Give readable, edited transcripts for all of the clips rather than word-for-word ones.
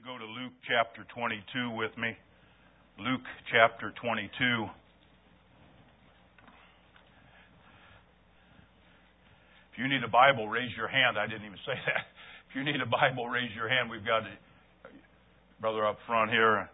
go to Luke chapter 22 with me. Luke chapter 22. If you need a Bible, raise your hand. I didn't even say that. If you need a Bible, raise your hand. We've got a brother up front here.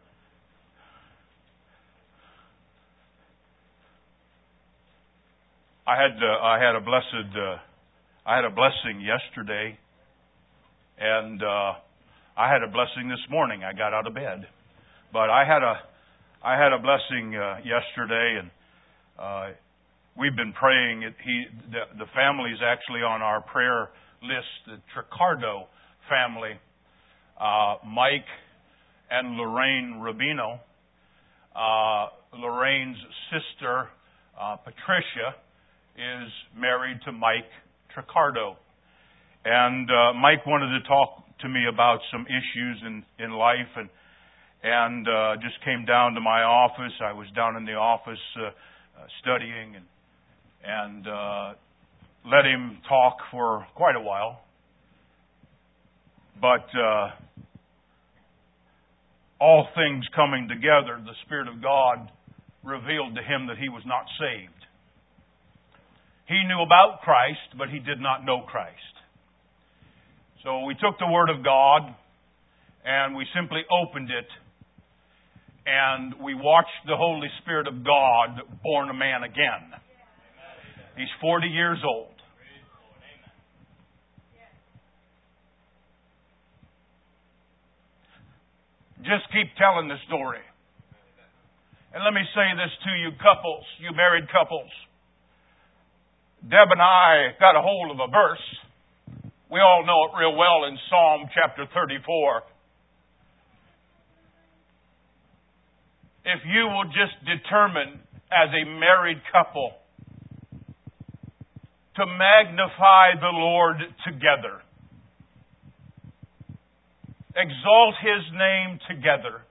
I had a blessing yesterday, and I had a blessing this morning. I got out of bed, but I had a blessing yesterday, and we've been praying. The family's actually on our prayer list. The Tricardo family, Mike and Lorraine Rubino. Lorraine's sister, Patricia, is married to Mike Tricardo. And Mike wanted to talk to me about some issues in life, and just came down to my office. I was down in the office studying, and let him talk for quite a while. But all things coming together, the Spirit of God revealed to him that he was not saved. He knew about Christ, but he did not know Christ. So we took the Word of God, and we simply opened it, and we watched the Holy Spirit of God born a man again. He's 40 years old. Just keep telling the story. And let me say this to you couples, you married couples. Deb and I got a hold of a verse. We all know it real well in Psalm chapter 34. If you will just determine as a married couple to magnify the Lord together, exalt His name together,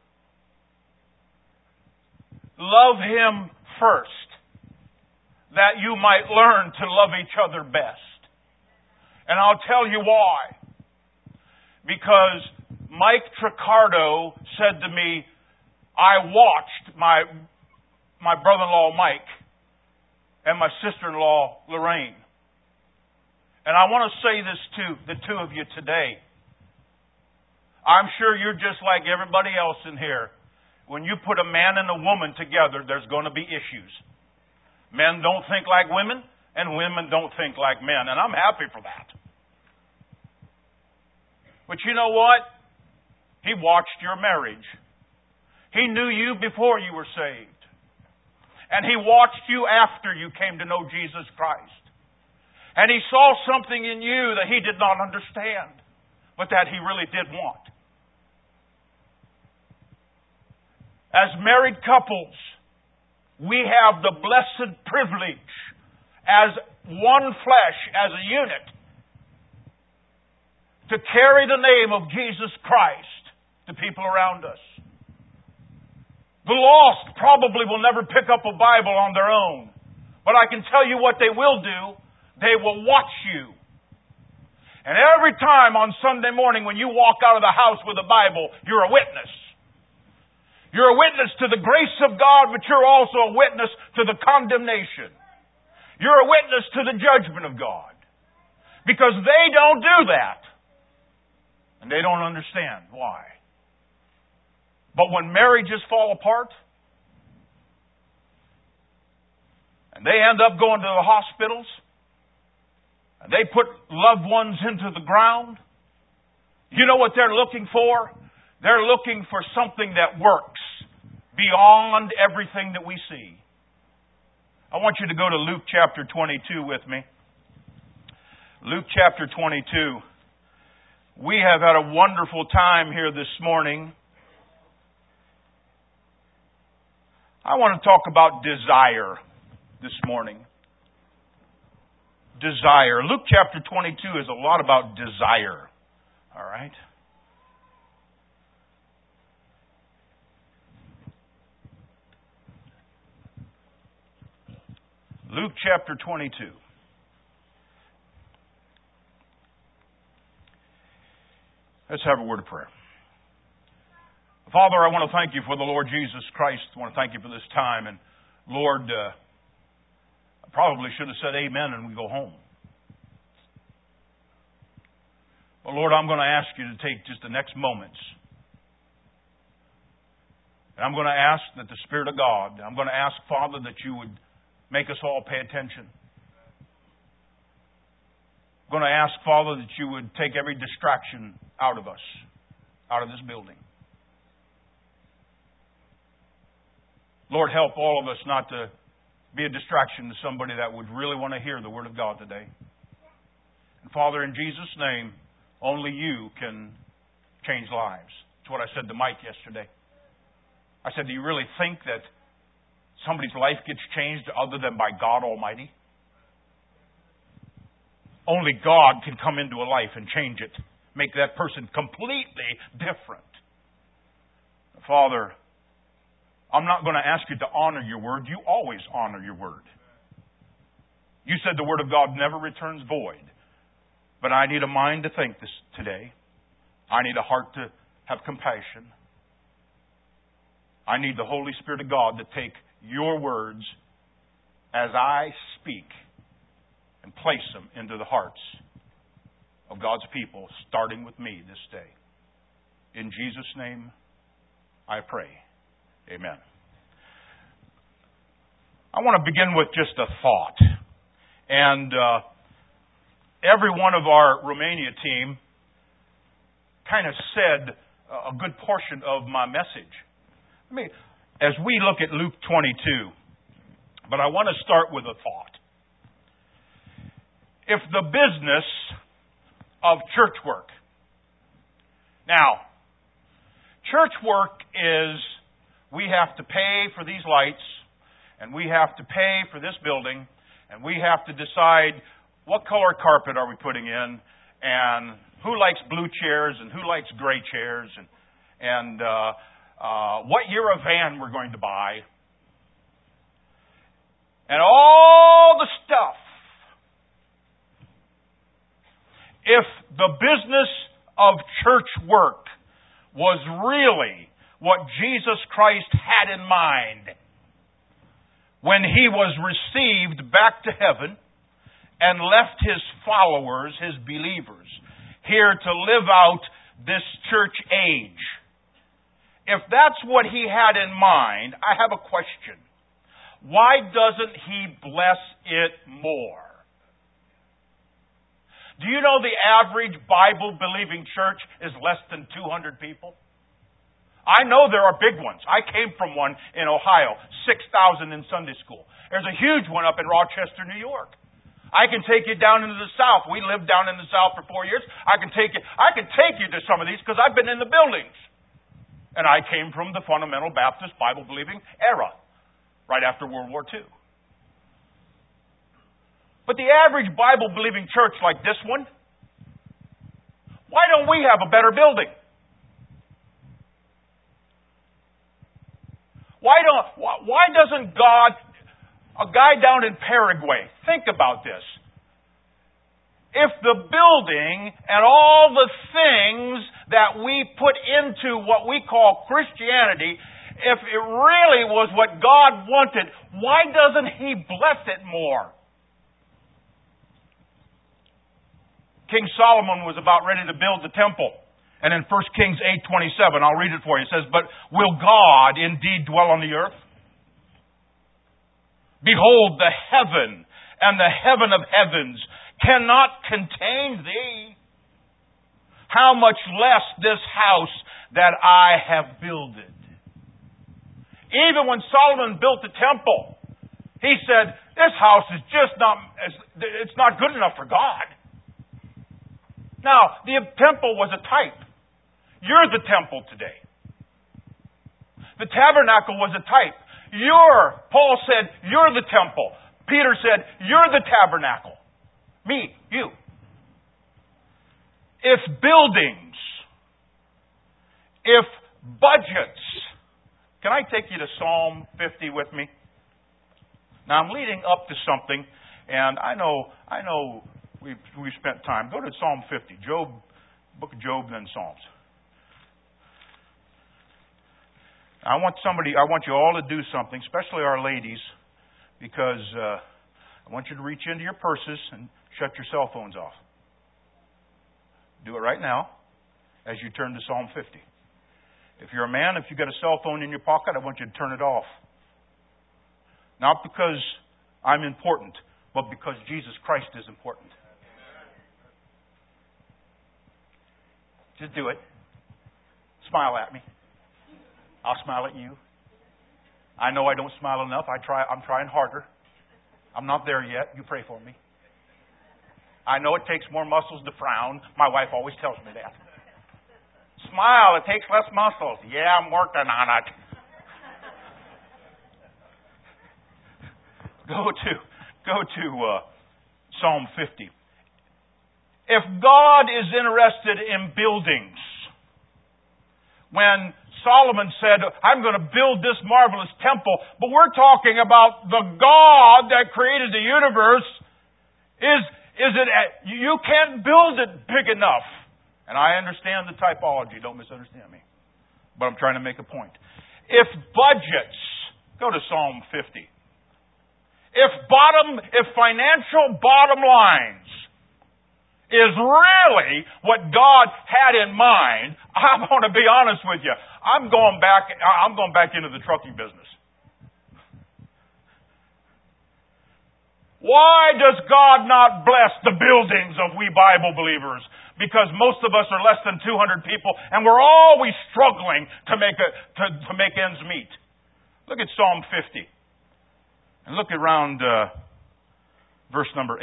love Him first, that you might learn to love each other best. And I'll tell you why. Because Mike Tricardo said to me, I watched my brother-in-law Mike and my sister-in-law Lorraine. And I want to say this to the two of you today. I'm sure you're just like everybody else in here. When you put a man and a woman together, there's going to be issues. Men don't think like women, and women don't think like men. And I'm happy for that. But you know what? He watched your marriage. He knew you before you were saved. And He watched you after you came to know Jesus Christ. And He saw something in you that He did not understand, but that He really did want. As married couples, we have the blessed privilege as one flesh, as a unit, to carry the name of Jesus Christ to people around us. The lost probably will never pick up a Bible on their own. But I can tell you what they will do. They will watch you. And every time on Sunday morning when you walk out of the house with a Bible, you're a witness. You're a witness to the grace of God, but you're also a witness to the condemnation. You're a witness to the judgment of God. Because they don't do that. And they don't understand why. But when marriages fall apart, and they end up going to the hospitals, and they put loved ones into the ground, you know what they're looking for? They're looking for something that works beyond everything that we see. I want you to go to Luke chapter 22 with me. Luke chapter 22. We have had a wonderful time here this morning. I want to talk about desire this morning. Desire. Luke chapter 22 is a lot about desire. All right? Luke chapter 22. Let's have a word of prayer. Father, I want to thank you for the Lord Jesus Christ. I want to thank you for this time. And Lord, I probably should have said amen and we go home. But Lord, I'm going to ask you to take just the next moments. And I'm going to ask that the Spirit of God, I'm going to ask, Father, that you would make us all pay attention. I'm going to ask, Father, that you would take every distraction out of us, out of this building. Lord, help all of us not to be a distraction to somebody that would really want to hear the Word of God today. And Father, in Jesus' name, only you can change lives. That's what I said to Mike yesterday. I said, do you really think that somebody's life gets changed other than by God Almighty? Only God can come into a life and change it. Make that person completely different. Father, I'm not going to ask you to honor your word. You always honor your word. You said the word of God never returns void. But I need a mind to think this today. I need a heart to have compassion. I need the Holy Spirit of God to take your words as I speak and place them into the hearts of God's people, starting with me this day. In Jesus' name, I pray. Amen. I want to begin with just a thought. And every one of our Romania team kind of said a good portion of my message. As we look at Luke 22, but I want to start with a thought. If the business of church work. Now, church work is we have to pay for these lights, and we have to pay for this building, and we have to decide what color carpet are we putting in, and who likes blue chairs, and who likes gray chairs, and what year of van we're going to buy, and all the stuff. If the business of church work was really what Jesus Christ had in mind when He was received back to heaven and left His followers, His believers, here to live out this church age. If that's what He had in mind, I have a question. Why doesn't He bless it more? Do you know the average Bible-believing church is less than 200 people? I know there are big ones. I came from one in Ohio, 6,000 in Sunday school. There's a huge one up in Rochester, New York. I can take you down into the South. We lived down in the South for 4 years. I can take you to some of these because I've been in the buildings. And I came from the fundamental Baptist Bible-believing era, right after World War II. But the average Bible-believing church like this one, why don't we have a better building? Why doesn't God, a guy down in Paraguay, think about this. If the building and all the things that we put into what we call Christianity, if it really was what God wanted, why doesn't He bless it more? King Solomon was about ready to build the temple. And in 1 Kings 8:27, I'll read it for you. It says, "But will God indeed dwell on the earth? Behold, the heaven and the heaven of heavens cannot contain thee. How much less this house that I have builded." Even when Solomon built the temple, he said, this house is just it's not good enough for God. Now, the temple was a type. You're the temple today. The tabernacle was a type. Paul said, you're the temple. Peter said, you're the tabernacle. Me, you. If buildings, if budgets, can I take you to Psalm 50 with me? Now, I'm leading up to something, and I know we've spent time. Go to Psalm 50, Book of Job, and then Psalms. I want you all to do something, especially our ladies, because I want you to reach into your purses and shut your cell phones off. Do it right now as you turn to Psalm 50. If you're a man, if you've got a cell phone in your pocket, I want you to turn it off. Not because I'm important, but because Jesus Christ is important. Just do it. Smile at me. I'll smile at you. I know I don't smile enough. I'm trying harder. I'm not there yet. You pray for me. I know it takes more muscles to frown. My wife always tells me that. Smile, it takes less muscles. Yeah, I'm working on it. Go to Psalm 50. If God is interested in buildings, when Solomon said, I'm going to build this marvelous temple, but we're talking about the God that created the universe, you can't build it big enough. And I understand the typology, don't misunderstand me. But I'm trying to make a point. If budgets, go to Psalm 50. If financial bottom lines is really what God had in mind, I'm going to be honest with you. I'm going back into the trucking business. Why does God not bless the buildings of we Bible believers? Because most of us are less than 200 people, and we're always struggling to make ends meet. Look at Psalm 50. And look around verse number 8.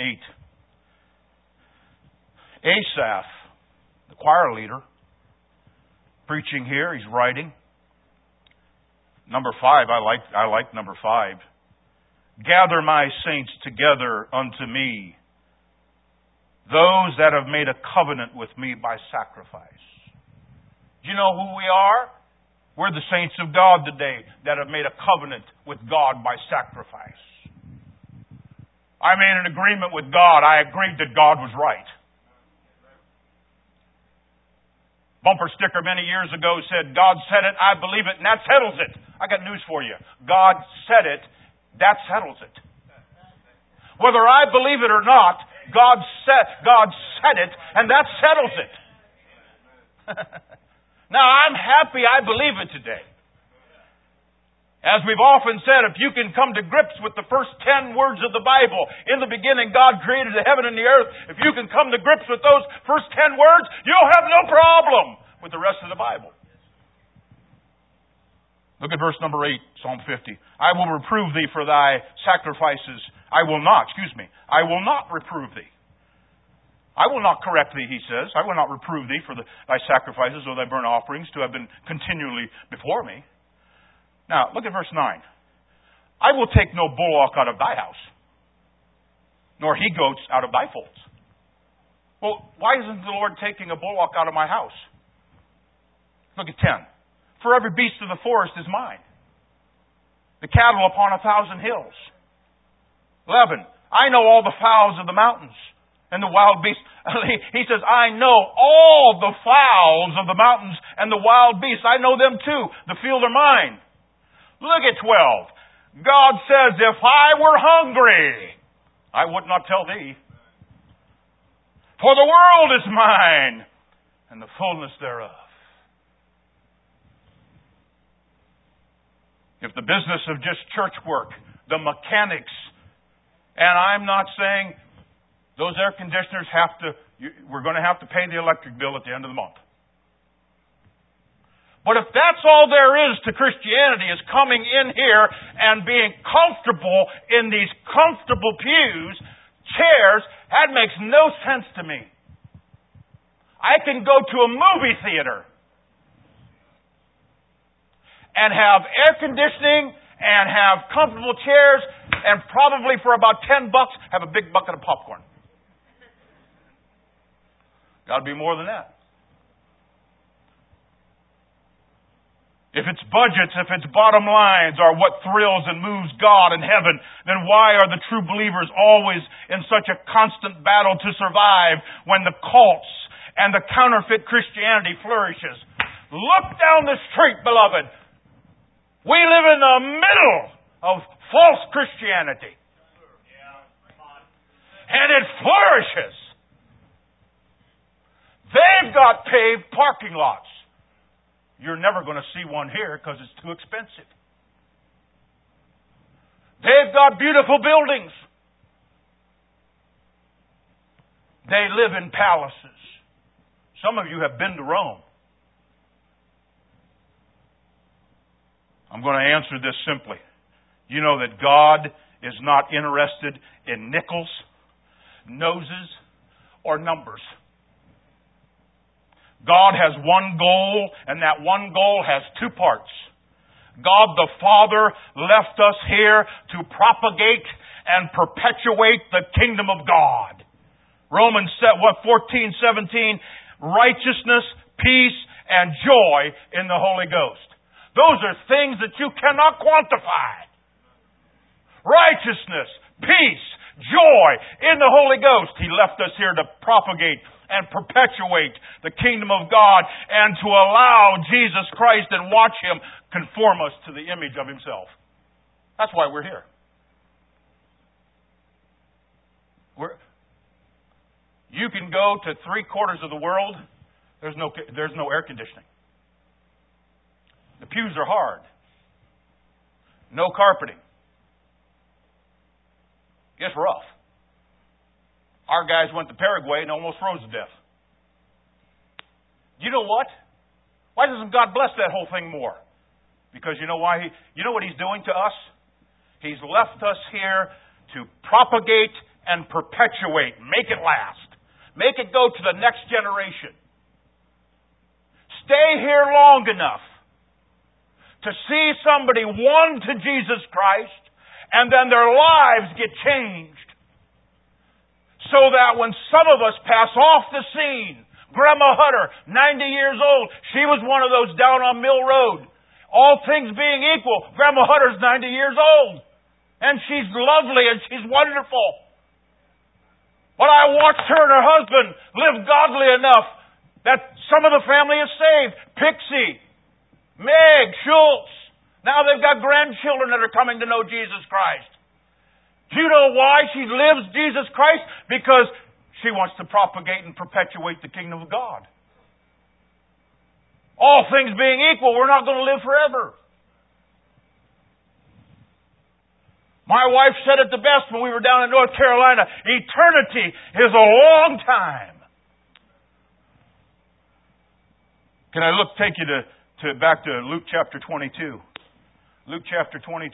Asaph, the choir leader, preaching here, he's writing. Number 5, I like number 5. Gather my saints together unto me, those that have made a covenant with me by sacrifice. Do you know who we are? We're the saints of God today that have made a covenant with God by sacrifice. I made an agreement with God. I agreed that God was right. Bumper sticker many years ago said, God said it, I believe it, and that settles it. I got news for you. God said it, that settles it. Whether I believe it or not, God said it, and that settles it. Now, I'm happy I believe it today. As we've often said, if you can come to grips with the first 10 words of the Bible, in the beginning God created the heaven and the earth, if you can come to grips with those first 10 words, you'll have no problem with the rest of the Bible. Look at verse number 8, Psalm 50. I will reprove thee for thy sacrifices. I will not reprove thee. I will not correct thee, he says. I will not reprove thee for thy sacrifices or thy burnt offerings to have been continually before me. Now, look at verse 9. I will take no bullock out of thy house, nor he-goats out of thy folds. Well, why isn't the Lord taking a bullock out of my house? Look at 10. For every beast of the forest is mine, the cattle upon 1,000 hills. 11. I know all the fowls of the mountains and the wild beasts. He says, I know all the fowls of the mountains and the wild beasts. I know them too. The field are mine. Look at 12. God says, if I were hungry, I would not tell thee. For the world is mine and the fullness thereof. If the business of just church work, the mechanics, and I'm not saying those air conditioners we're going to have to pay the electric bill at the end of the month. But if that's all there is to Christianity, is coming in here and being comfortable in these comfortable pews, chairs, that makes no sense to me. I can go to a movie theater and have air conditioning and have comfortable chairs and probably for about $10 have a big bucket of popcorn. Got to be more than that. If its budgets, if its bottom lines are what thrills and moves God in heaven, then why are the true believers always in such a constant battle to survive when the cults and the counterfeit Christianity flourishes? Look down the street, beloved. We live in the middle of false Christianity. And it flourishes. They've got paved parking lots. You're never going to see one here because it's too expensive. They've got beautiful buildings. They live in palaces. Some of you have been to Rome. I'm going to answer this simply. You know that God is not interested in nickels, noses, or numbers. God has one goal, and that one goal has two parts. God the Father left us here to propagate and perpetuate the kingdom of God. Romans 14:17, righteousness, peace, and joy in the Holy Ghost. Those are things that you cannot quantify. Righteousness, peace, joy in the Holy Ghost. He left us here to propagate and perpetuate the kingdom of God and to allow Jesus Christ and watch Him conform us to the image of Himself. That's why we're here. You can go to 3/4 of the world, there's no air conditioning. The pews are hard. No carpeting. It's rough. Our guys went to Paraguay and almost froze to death. You know what? Why doesn't God bless that whole thing more? Because you know why? You know what He's doing to us? He's left us here to propagate and perpetuate. Make it last. Make it go to the next generation. Stay here long enough to see somebody won to Jesus Christ and then their lives get changed. So that when some of us pass off the scene, Grandma Hutter, 90 years old, she was one of those down on Mill Road. All things being equal, Grandma Hutter's 90 years old. And she's lovely and she's wonderful. But I watched her and her husband live godly enough that some of the family is saved. Pixie, Meg, Schultz. Now they've got grandchildren that are coming to know Jesus Christ. Do you know why she lives Jesus Christ? Because she wants to propagate and perpetuate the kingdom of God. All things being equal, we're not going to live forever. My wife said it the best when we were down in North Carolina. Eternity is a long time. Can I take you back to Luke chapter 22? Luke chapter 22.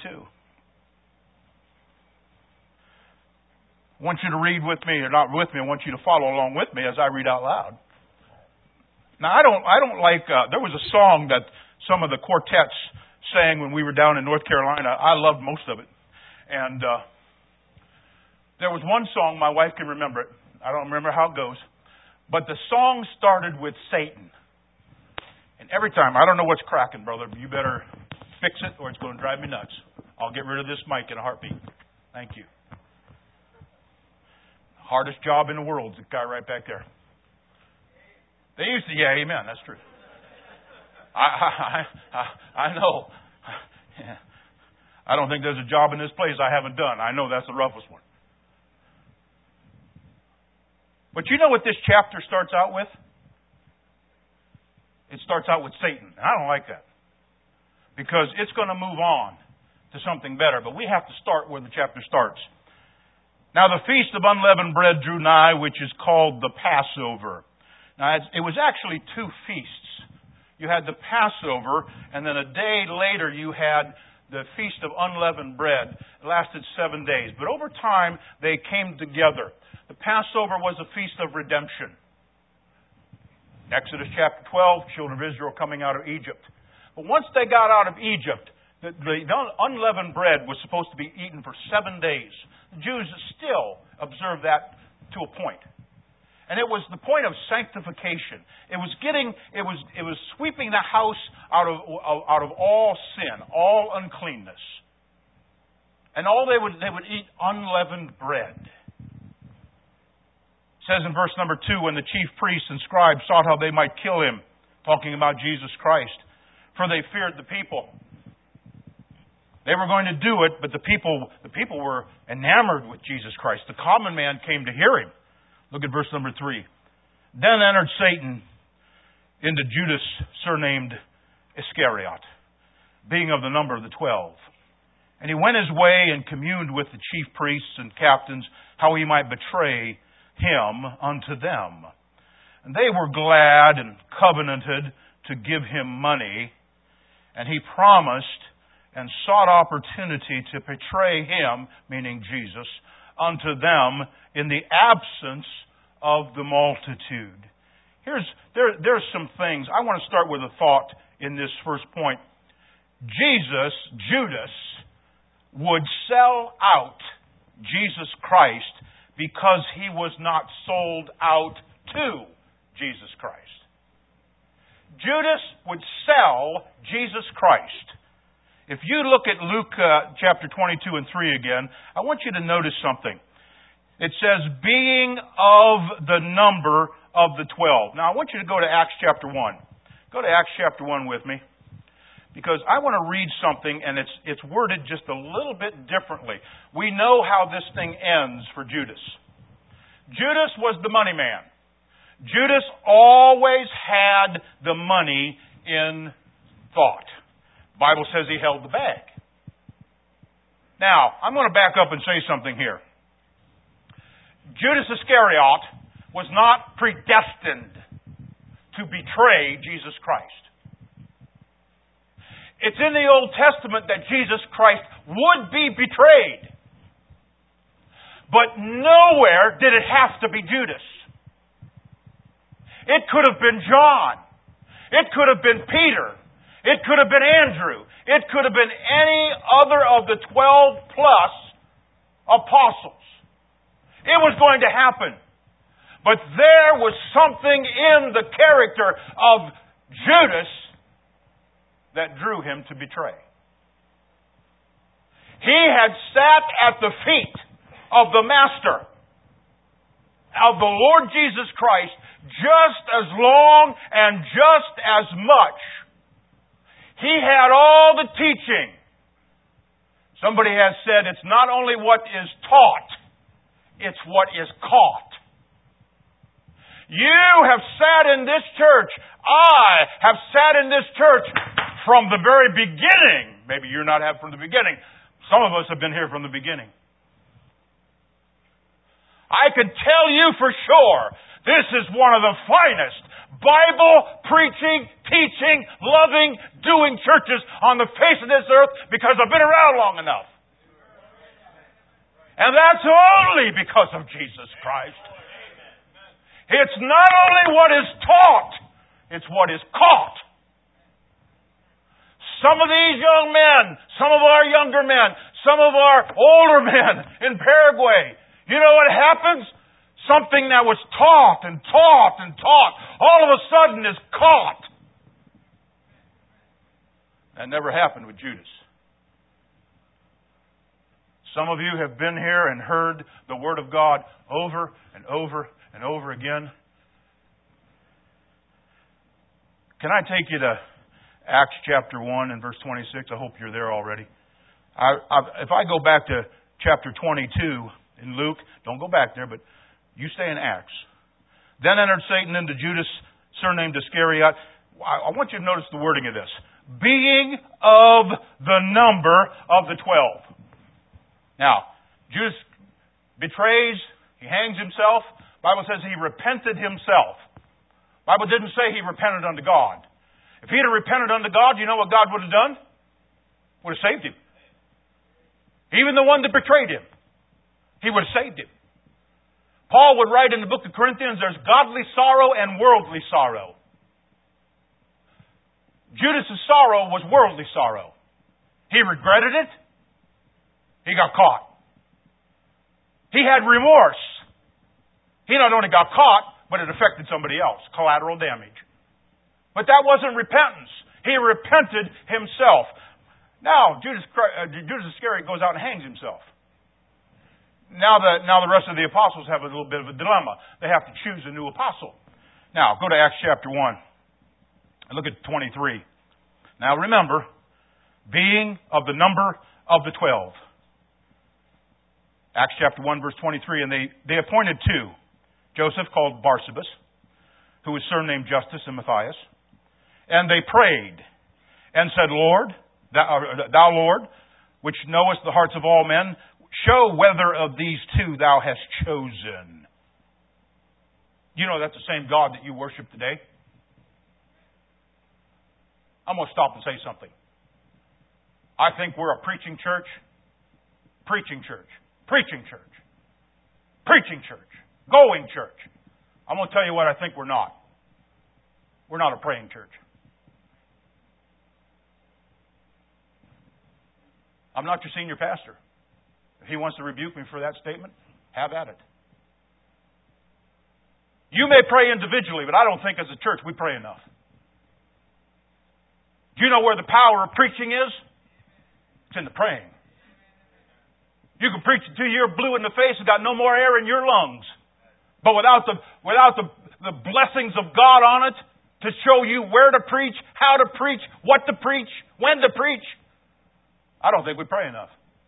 I want you to read with me, or not with me. I want you to follow along with me as I read out loud. Now, I don't like. There was a song that some of the quartets sang when we were down in North Carolina. I loved most of it, and there was one song my wife can remember it. I don't remember how it goes, but the song started with Satan. And every time, I don't know what's cracking, brother. You better fix it, or it's going to drive me nuts. I'll get rid of this mic in a heartbeat. Thank you. Hardest job in the world is the guy right back there. They used to, yeah, amen, that's true. I know. I don't think there's a job in this place I haven't done. I know that's the roughest one. But you know what this chapter starts out with? It starts out with Satan. And I don't like that. Because it's going to move on to something better. But we have to start where the chapter starts. Now the feast of unleavened bread drew nigh, which is called the Passover. Now it was actually two feasts. You had the Passover, and then a day later you had the Feast of Unleavened Bread. It lasted 7 days. But over time, they came together. The Passover was a feast of redemption. Exodus chapter 12, children of Israel coming out of Egypt. But once they got out of Egypt, the unleavened bread was supposed to be eaten for 7 days. The Jews still observed that to a point. And it was the point of sanctification. It was sweeping the house out of all sin, all uncleanness. And they would eat unleavened bread. It says in verse number 2, when the chief priests and scribes sought how they might kill him, talking about Jesus Christ, for they feared the people. They were going to do it, but the people were enamored with Jesus Christ. The common man came to hear him. Look at verse number 3. Then entered Satan into Judas, surnamed Iscariot, being of the number of the 12. And he went his way and communed with the chief priests and captains, how he might betray him unto them. And they were glad and covenanted to give him money. And he promised and sought opportunity to betray him, meaning Jesus, unto them in the absence of the multitude. There's some things. I want to start with a thought in this first point. Judas, would sell out Jesus Christ because he was not sold out to Jesus Christ. Judas would sell Jesus Christ. If you look at Luke chapter 22 and 3 again, I want you to notice something. It says, being of the number of the 12. Now I want you to go to Acts chapter 1. Go to Acts chapter 1 with me. Because I want to read something, and it's worded just a little bit differently. We know how this thing ends for Judas. Judas was the money man. Judas always had the money in thought. The Bible says he held the bag. Now, I'm going to back up and say something here. Judas Iscariot was not predestined to betray Jesus Christ. It's in the Old Testament that Jesus Christ would be betrayed. But nowhere did it have to be Judas. It could have been John. It could have been Peter. It could have been Andrew. It could have been any other of the 12 plus apostles. It was going to happen. But there was something in the character of Judas that drew him to betray. He had sat at the feet of the Master, of the Lord Jesus Christ, just as long and just as much. He had all the teaching. Somebody has said it's not only what is taught, it's what is caught. You have sat in this church. I have sat in this church from the very beginning. Maybe you're not have from the beginning. Some of us have been here from the beginning. I can tell you for sure, this is one of the finest Bible preaching, teaching, loving, doing churches on the face of this earth because I've been around long enough. And that's only because of Jesus Christ. It's not only what is taught, it's what is caught. Some of these young men, some of our younger men, some of our older men in Paraguay, you know what happens? Something that was taught and taught and taught, all of a sudden is caught. That never happened with Judas. Some of you have been here and heard the Word of God over and over and over again. Can I take you to Acts chapter 1 and verse 26? I hope you're there already. If I go back to chapter 22 in Luke, don't go back there, but you stay in Acts. Then entered Satan into Judas, surnamed Iscariot. I want you to notice the wording of this. Being of the number of the 12. Now, Judas betrays, he hangs himself. The Bible says he repented himself. The Bible didn't say he repented unto God. If he had repented unto God, you know what God would have done? Would have saved him. Even the one that betrayed him. He would have saved him. Paul would write in the book of Corinthians, there's godly sorrow and worldly sorrow. Judas' sorrow was worldly sorrow. He regretted it. He got caught. He had remorse. He not only got caught, but it affected somebody else. Collateral damage. But that wasn't repentance. He repented himself. Now, Judas Iscariot goes out and hangs himself. Now the rest of the apostles have a little bit of a dilemma. They have to choose a new apostle. Now, go to Acts chapter 1 and look at 23. Now remember, being of the number of the 12. Acts chapter 1, verse 23. And they appointed two. Joseph, called Barsabas, who was surnamed Justus, and Matthias. And they prayed and said, Lord, thou Lord, which knowest the hearts of all men, show whether of these two thou hast chosen. You know that's the same God that you worship today. I'm going to stop and say something. I think we're a preaching church. Preaching church. Preaching church. Preaching church. Going church. I'm going to tell you what I think we're not. We're not a praying church. I'm not your senior pastor. If he wants to rebuke me for that statement, have at it. You may pray individually, but I don't think as a church we pray enough. Do you know where the power of preaching is? It's in the praying. You can preach until you're blue in the face and got no more air in your lungs. But without the blessings of God on it to show you where to preach, how to preach, what to preach, when to preach, I don't think we pray enough.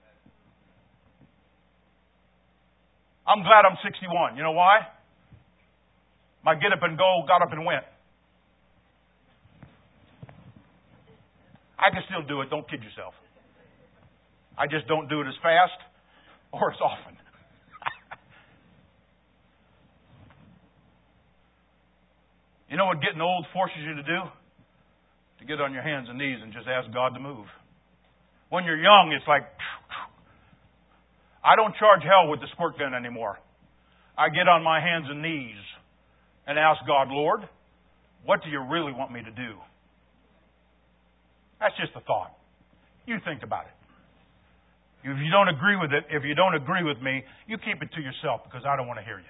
I'm glad I'm 61. You know why? My get up and go got up and went. I can still do it. Don't kid yourself. I just don't do it as fast or as often. You know what getting old forces you to do? To get on your hands and knees and just ask God to move. When you're young, it's like, I don't charge hell with the squirt gun anymore. I get on my hands and knees and ask God, Lord, what do you really want me to do? That's just a thought. You think about it. If you don't agree with it, if you don't agree with me, you keep it to yourself because I don't want to hear you.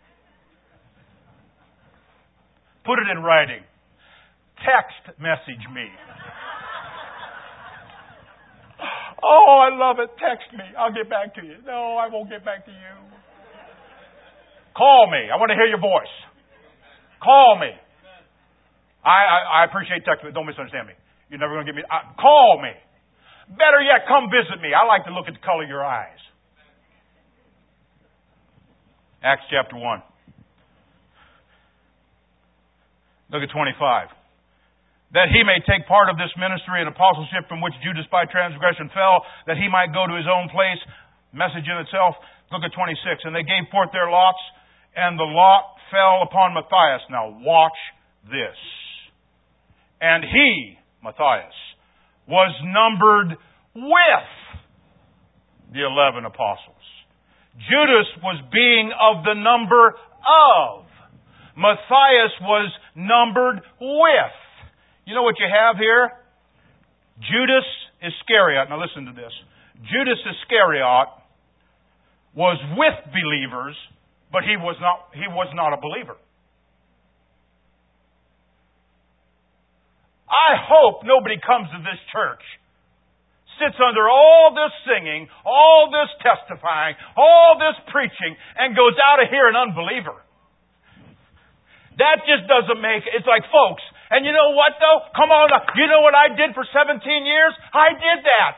Put it in writing. Text message me. Oh, I love it. Text me. I'll get back to you. No, I won't get back to you. Call me. I want to hear your voice. Call me. I appreciate text, but don't misunderstand me. You're never going to get me. Call me. Better yet, come visit me. I like to look at the color of your eyes. Acts chapter 1. Look at 25. That he may take part of this ministry and apostleship from which Judas by transgression fell, that he might go to his own place. Message in itself. Look at 26. And they gave forth their lots, and the lot fell upon Matthias. Now watch this. And he, Matthias, was numbered with the 11 apostles. Judas was being of the number of. Matthias was numbered with. You know what you have here? Judas Iscariot. Now listen to this. Judas Iscariot was with believers, but he was not a believer. I hope nobody comes to this church, sits under all this singing, all this testifying, all this preaching, and goes out of here an unbeliever. That just doesn't make it. It's like, folks, and you know what though? Come on, you know what I did for 17 years? I did that.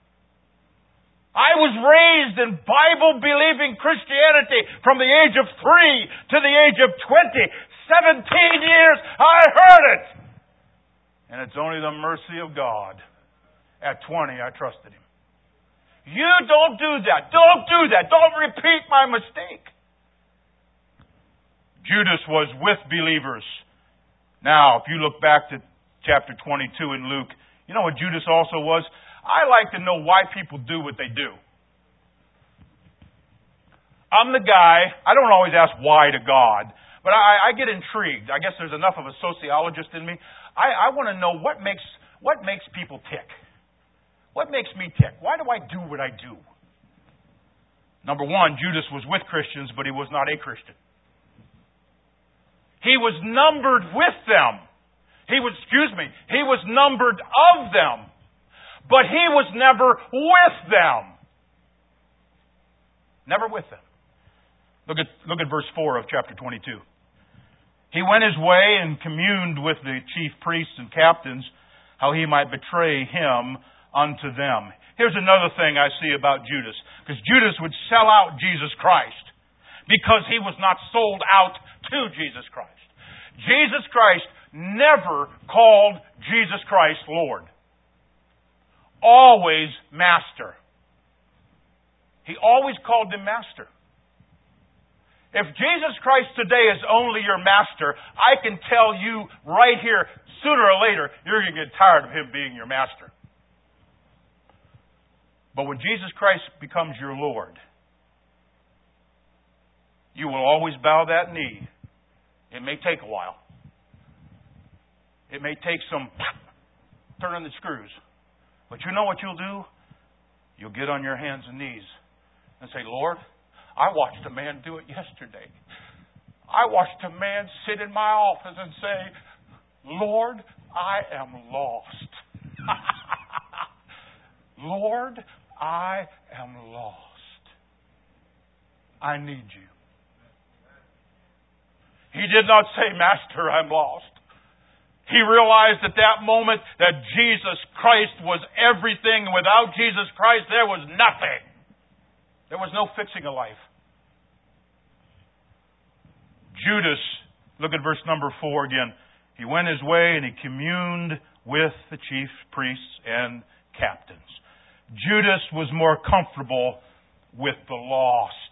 I was raised in Bible-believing Christianity from the age of 3 to the age of 20. 17 years, I heard it. And it's only the mercy of God. At 20, I trusted Him. You don't do that. Don't do that. Don't repeat my mistake. Judas was with believers. Now, if you look back to chapter 22 in Luke, you know what Judas also was? I like to know why people do what they do. I'm the guy, I don't always ask why to God, but I get intrigued. I guess there's enough of a sociologist in me. I want to know what makes people tick. What makes me tick? Why do I do what I do? Number one, Judas was with Christians, but he was not a Christian. He was numbered with them. He was numbered of them. But he was never with them. Never with them. Look at verse 4 of chapter 22. He went his way and communed with the chief priests and captains how he might betray him unto them. Here's another thing I see about Judas. Because Judas would sell out Jesus Christ because he was not sold out to Jesus Christ. Jesus Christ never called Jesus Christ Lord. Always Master. He always called him Master. If Jesus Christ today is only your Master, I can tell you right here, sooner or later, you're going to get tired of Him being your Master. But when Jesus Christ becomes your Lord, you will always bow that knee. It may take a while. It may take some turning the screws. But you know what you'll do? You'll get on your hands and knees and say, Lord, I watched a man do it yesterday. I watched a man sit in my office and say, Lord, I am lost. Lord, I am lost. I need you. He did not say, Master, I'm lost. He realized at that moment that Jesus Christ was everything. Without Jesus Christ, there was nothing. There was no fixing a life. Judas, look at verse number 4 again. He went his way and he communed with the chief priests and captains. Judas was more comfortable with the lost.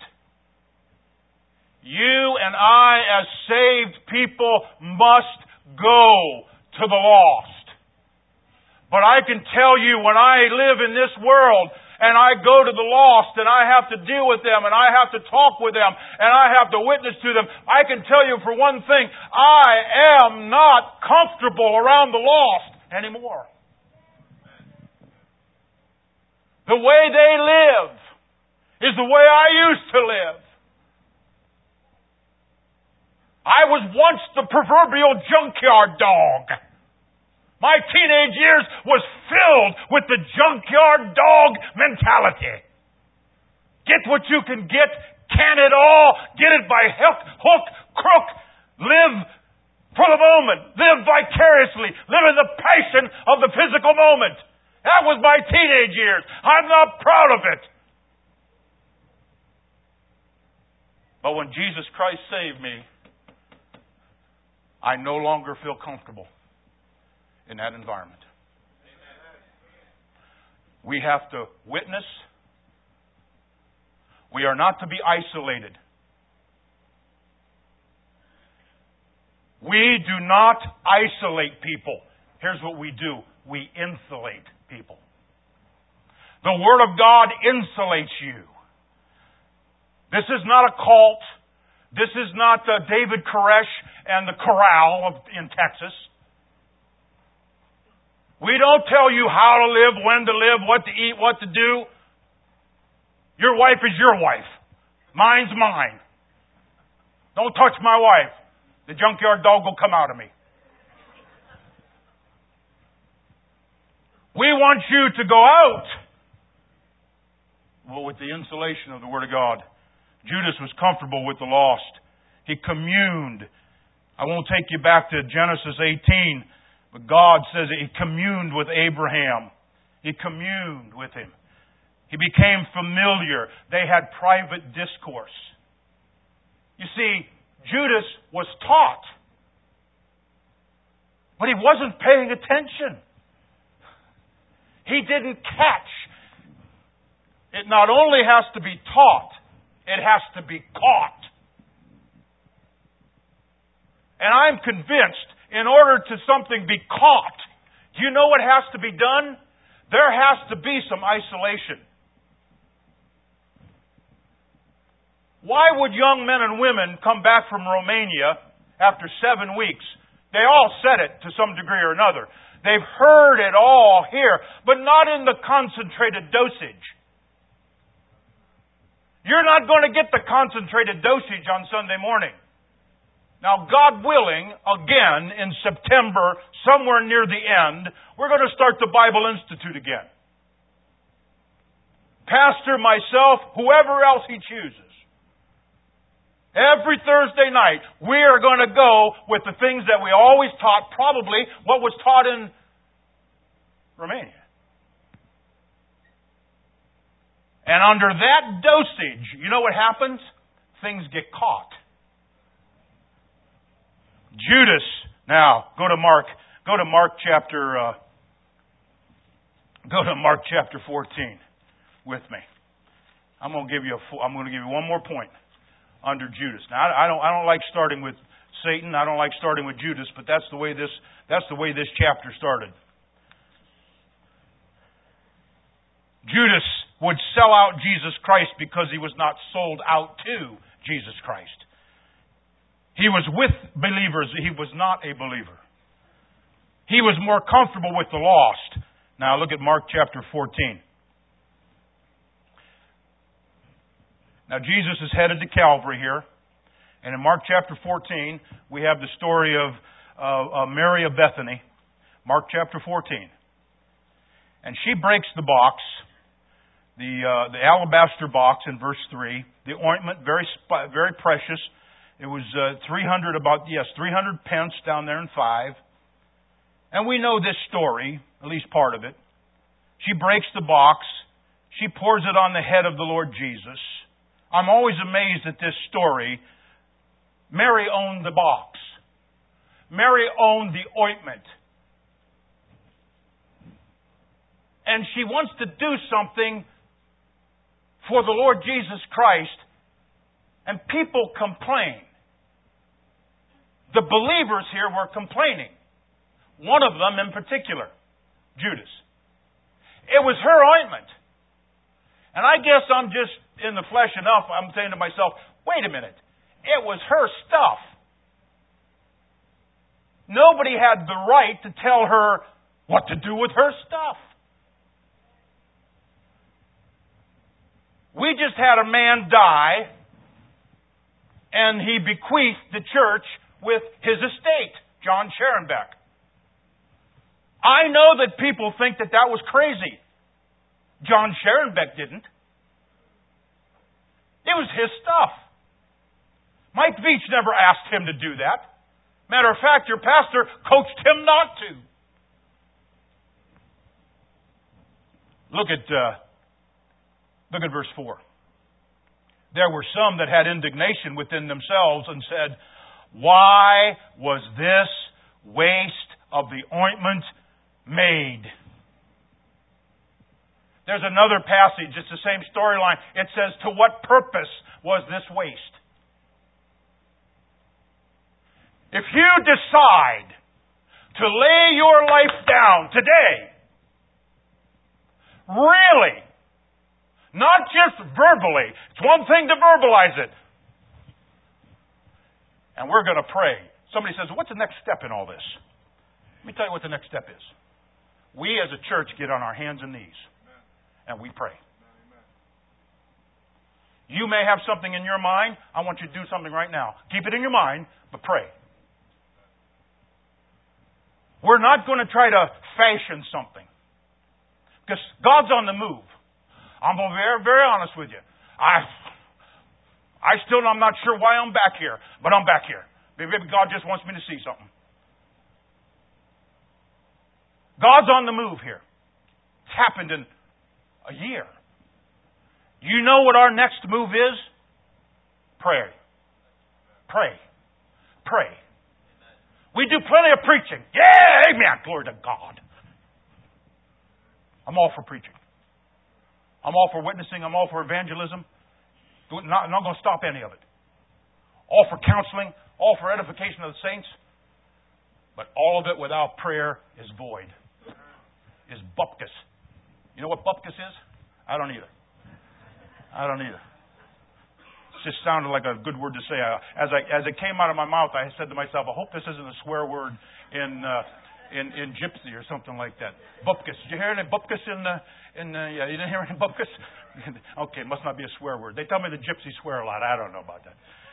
You and I, as saved people, must go to the lost. But I can tell you, when I live in this world and I go to the lost and I have to deal with them and I have to talk with them and I have to witness to them, I can tell you for one thing, I am not comfortable around the lost anymore. The way they live is the way I used to live. I was once the proverbial junkyard dog. My teenage years was filled with the junkyard dog mentality. Get what you can get, can it all, get it by hook, crook, live for the moment, live vicariously, live in the passion of the physical moment. That was my teenage years. I'm not proud of it. But when Jesus Christ saved me, I no longer feel comfortable in that environment. We have to witness. We are not to be isolated. We do not isolate people. Here's what we do. We insulate people. The Word of God insulates you. This is not a cult. This is not David Koresh and the Corral in Texas. We don't tell you how to live, when to live, what to eat, what to do. Your wife is your wife. Mine's mine. Don't touch my wife. The junkyard dog will come out of me. We want you to go out. Well, with the insulation of the Word of God. Judas was comfortable with the lost. He communed. I won't take you back to Genesis 18, but God says he communed with Abraham. He communed with him. He became familiar. They had private discourse. You see, Judas was taught, but he wasn't paying attention. He didn't catch. It not only has to be taught, it has to be caught. And I'm convinced, in order to something be caught, do you know what has to be done? There has to be some isolation. Why would young men and women come back from Romania after 7 weeks? They all said it to some degree or another. They've heard it all here, but not in the concentrated dosage. You're not going to get the concentrated dosage on Sunday morning. Now, God willing, again in September, somewhere near the end, we're going to start the Bible Institute again. Pastor, myself, whoever else he chooses. Every Thursday night, we are going to go with the things that we always taught, probably what was taught in Romania. And under that dosage, you know what happens? Things get caught. Judas. Now, go to Mark chapter 14 with me. I'm going to give you one more point under Judas. Now, I don't like starting with Satan. I don't like starting with Judas, but that's the way this chapter started. Judas would sell out Jesus Christ because he was not sold out to Jesus Christ. He was with believers. He was not a believer. He was more comfortable with the lost. Now look at Mark chapter 14. Now Jesus is headed to Calvary here. And in Mark chapter 14, we have the story of Mary of Bethany. Mark chapter 14. And she breaks the box, the alabaster box in verse 3. The ointment, very precious. It was 300 pence down there in 5. And we know this story, at least part of it. She breaks the box. She pours it on the head of the Lord Jesus. I'm always amazed at this story. Mary owned the box. Mary owned the ointment. And she wants to do something for the Lord Jesus Christ, and people complain. The believers here were complaining. One of them in particular, Judas. It was her ointment. And I guess I'm just in the flesh enough, I'm saying to myself, wait a minute. It was her stuff. Nobody had the right to tell her what to do with her stuff. We just had a man die, and he bequeathed the church with his estate, John Scherenbeck. I know that people think that was crazy. John Scherenbeck didn't. It was his stuff. Mike Veach never asked him to do that. Matter of fact, your pastor coached him not to. Look at verse 4. There were some that had indignation within themselves and said, why was this waste of the ointment made? There's another passage, it's the same storyline. It says, to what purpose was this waste? If you decide to lay your life down today, really, not just verbally, it's one thing to verbalize it, and we're going to pray. Somebody says, what's the next step in all this? Let me tell you what the next step is. We as a church get on our hands and knees, and we pray. You may have something in your mind. I want you to do something right now. Keep it in your mind, but pray. We're not going to try to fashion something. Because God's on the move. I'm going to be very, very honest with you. I'm not sure why I'm back here, but I'm back here. Maybe God just wants me to see something. God's on the move here. It's happened in a year. You know what our next move is? Pray. Pray. Pray. We do plenty of preaching. Yeah, amen. Glory to God. I'm all for preaching. I'm all for witnessing. I'm all for evangelism. I'm not going to stop any of it. All for counseling. All for edification of the saints. But all of it without prayer is void. Is bupkis. You know what bupkis is? I don't either. It just sounded like a good word to say. As it came out of my mouth, I said to myself, I hope this isn't a swear word in Gypsy or something like that. Bupkis. Did you hear any bupkis yeah, you didn't hear any bupkis? Okay, it must not be a swear word. They tell me the Gypsies swear a lot. I don't know about that.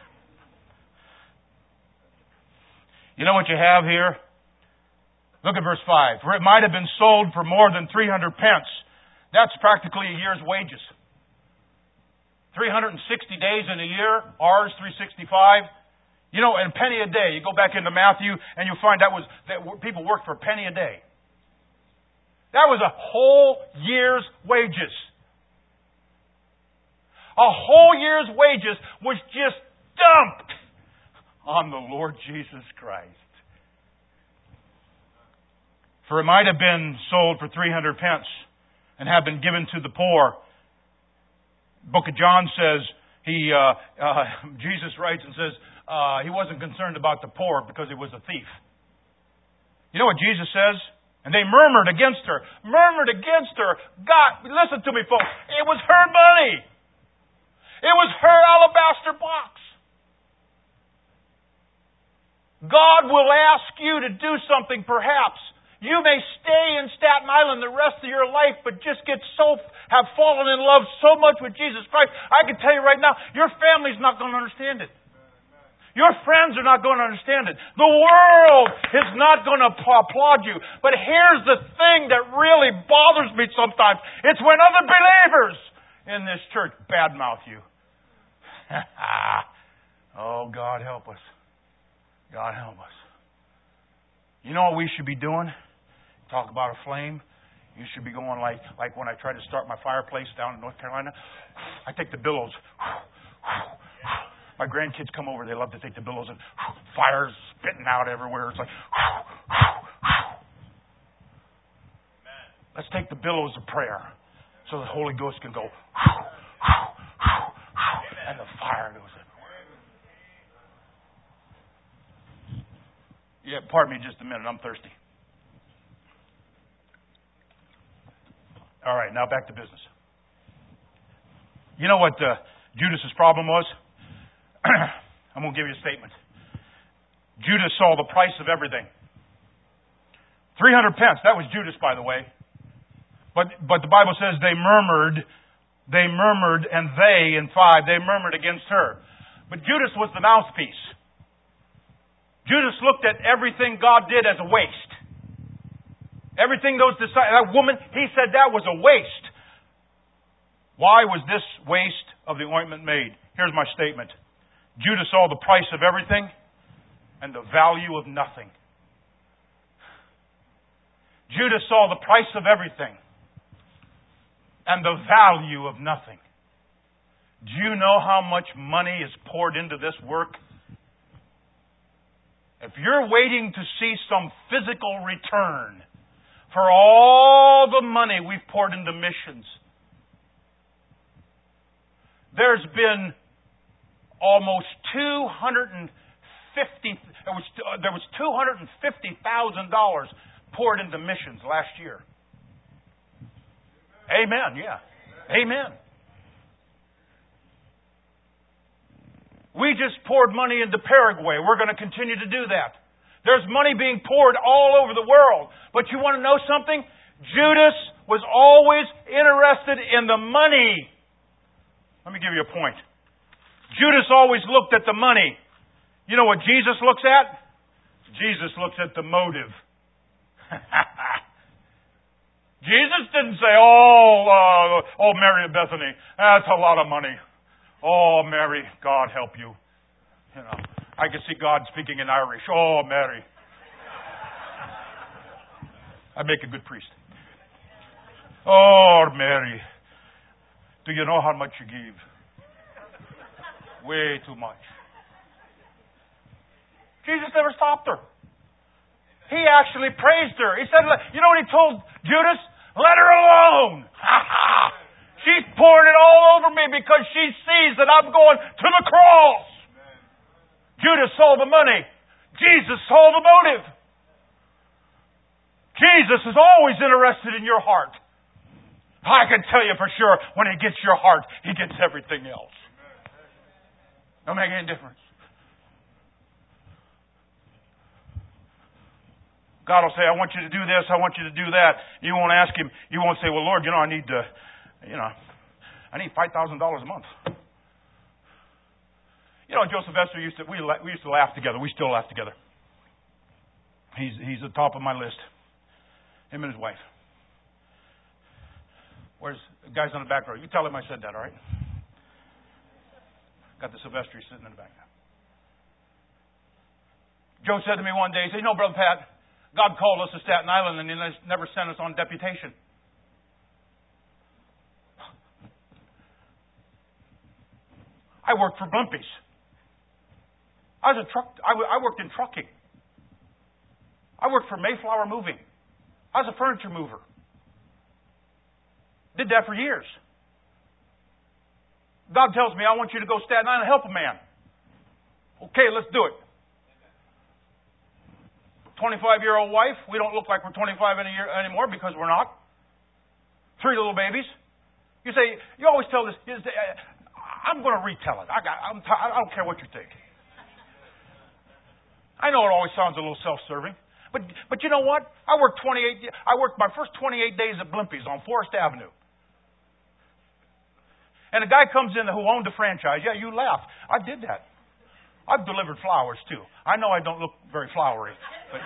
You know what you have here? Look at verse 5. For it might have been sold for more than 300 pence. That's practically a year's wages. 360 days in a year, ours 365. You know, and a penny a day. You go back into Matthew and you find that people worked for a penny a day. That was a whole year's wages. A whole year's wages was just dumped on the Lord Jesus Christ. For it might have been sold for 300 pence and have been given to the poor. Book of John says, Jesus writes and says, he wasn't concerned about the poor because he was a thief. You know what Jesus says? And they murmured against her. Murmured against her. God, listen to me, folks. It was her money. It was her alabaster box. God will ask you to do something, perhaps. You may stay in Staten Island the rest of your life, but just have fallen in love so much with Jesus Christ. I can tell you right now, your family's not going to understand it. Your friends are not going to understand it. The world is not going to applaud you. But here's the thing that really bothers me sometimes. It's when other believers in this church badmouth you. Oh, God help us. God help us. You know what we should be doing? Talk about a flame. You should be going like when I try to start my fireplace down in North Carolina. I take the billows. My grandkids come over. They love to take the billows and fire's spitting out everywhere. It's like, let's take the billows of prayer so the Holy Ghost can go, and the fire goes in. Yeah, pardon me just a minute. I'm thirsty. All right, now back to business. You know what Judas's problem was? I'm going to give you a statement. Judas saw the price of everything. 300 pence. That was Judas, by the way. But the Bible says they murmured, and they murmured against her. But Judas was the mouthpiece. Judas looked at everything God did as a waste. Everything that woman, he said that was a waste. Why was this waste of the ointment made? Here's my statement. Judas saw the price of everything and the value of nothing. Judas saw the price of everything and the value of nothing. Do you know how much money is poured into this work? If you're waiting to see some physical return for all the money we've poured into missions, there's been almost $250,000 poured into missions last year. Amen, yeah. Amen. We just poured money into Paraguay. We're going to continue to do that. There's money being poured all over the world. But you want to know something? Judas was always interested in the money. Let me give you a point. Judas always looked at the money. You know what Jesus looks at? Jesus looks at the motive. Jesus didn't say, oh, Mary of Bethany, that's a lot of money. Oh, Mary, God help you. You know, I can see God speaking in Irish. Oh, Mary. I make a good priest. Oh, Mary, do you know how much you give? Way too much. Jesus never stopped her. He actually praised her. He said, you know what he told Judas? Let her alone. She's pouring it all over me because she sees that I'm going to the cross. Judas saw the money. Jesus saw the motive. Jesus is always interested in your heart. I can tell you for sure, when He gets your heart, He gets everything else. Don't make any difference. God will say, I want you to do this, I want you to do that. You won't ask Him, you won't say, well, Lord, I need $5,000 a month. Joseph Esther we used to laugh together. We still laugh together. He's the top of my list. Him and his wife. Where's the guys on the back row? You tell him I said that, all right? Got the Sylvester sitting in the back now. Joe said to me one day, he said, Brother Pat, God called us to Staten Island and He never sent us on deputation. I worked for Blimpies. I worked in trucking. I worked for Mayflower Moving. I was a furniture mover. Did that for years. God tells me, I want you to go Staten Island and help a man. Okay, let's do it. 25-year-old wife. We don't look like we're 25 anymore because we're not. 3 little babies. You say, you always tell this. I'm going to retell it. I don't care what you think. I know it always sounds a little self-serving, but you know what? I worked my first 28 days at Blimpies on Forest Avenue. And a guy comes in who owned a franchise. Yeah, you laugh. I did that. I've delivered flowers too. I know I don't look very flowery, but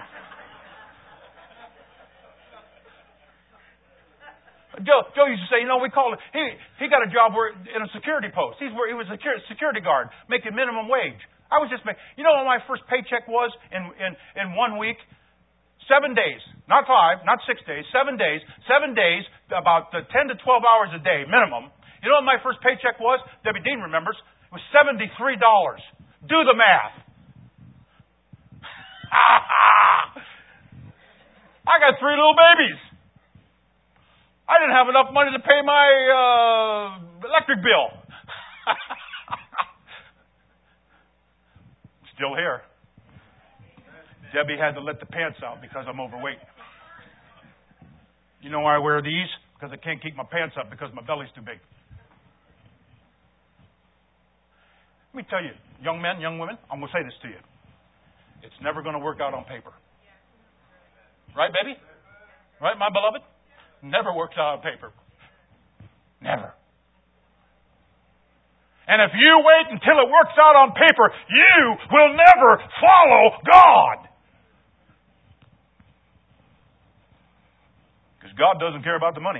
Joe used to say, we called it. He got a job in a security post. He was a security guard, making minimum wage. I was just making. You know what my first paycheck was in 1 week? 7 days, not 5, not 6 days. 7 days. 7 days, about 10 to 12 hours a day minimum. You know what my first paycheck was? Debbie Dean remembers. It was $73. Do the math. I got 3 little babies. I didn't have enough money to pay my electric bill. Still here. Debbie had to let the pants out because I'm overweight. You know why I wear these? Because I can't keep my pants up because my belly's too big. Let me tell you, young men, young women, I'm going to say this to you. It's never going to work out on paper. Right, baby? Right, my beloved? Never works out on paper. Never. And if you wait until it works out on paper, you will never follow God. Because God doesn't care about the money.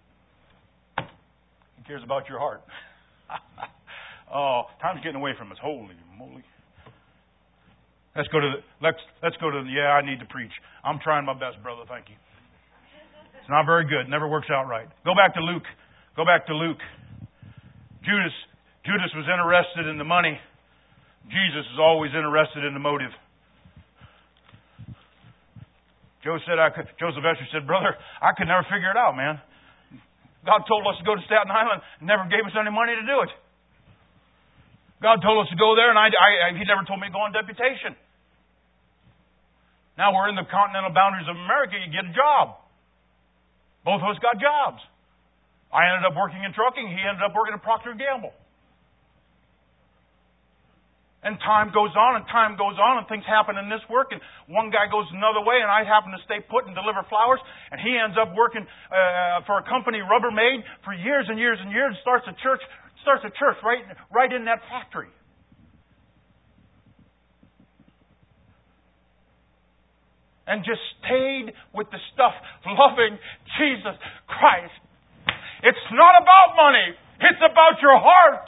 He cares about your heart. Oh, time's getting away from us. Holy moly. Let's go to I need to preach. I'm trying my best, brother. Thank you. It's not very good. Never works out right. Go back to Luke. Judas was interested in the money. Jesus is always interested in the motive. Joseph Escher said, brother, I could never figure it out, man. God told us to go to Staten Island and never gave us any money to do it. God told us to go there, and He never told me to go on deputation. Now we're in the continental boundaries of America. You get a job. Both of us got jobs. I ended up working in trucking. He ended up working at Procter & Gamble. And time goes on, and things happen in this work, and one guy goes another way, and I happen to stay put and deliver flowers, and he ends up working for a company, Rubbermaid, for years and years and years, and starts a church right in that factory. And just stayed with the stuff, loving Jesus Christ. It's not about money. It's about your heart.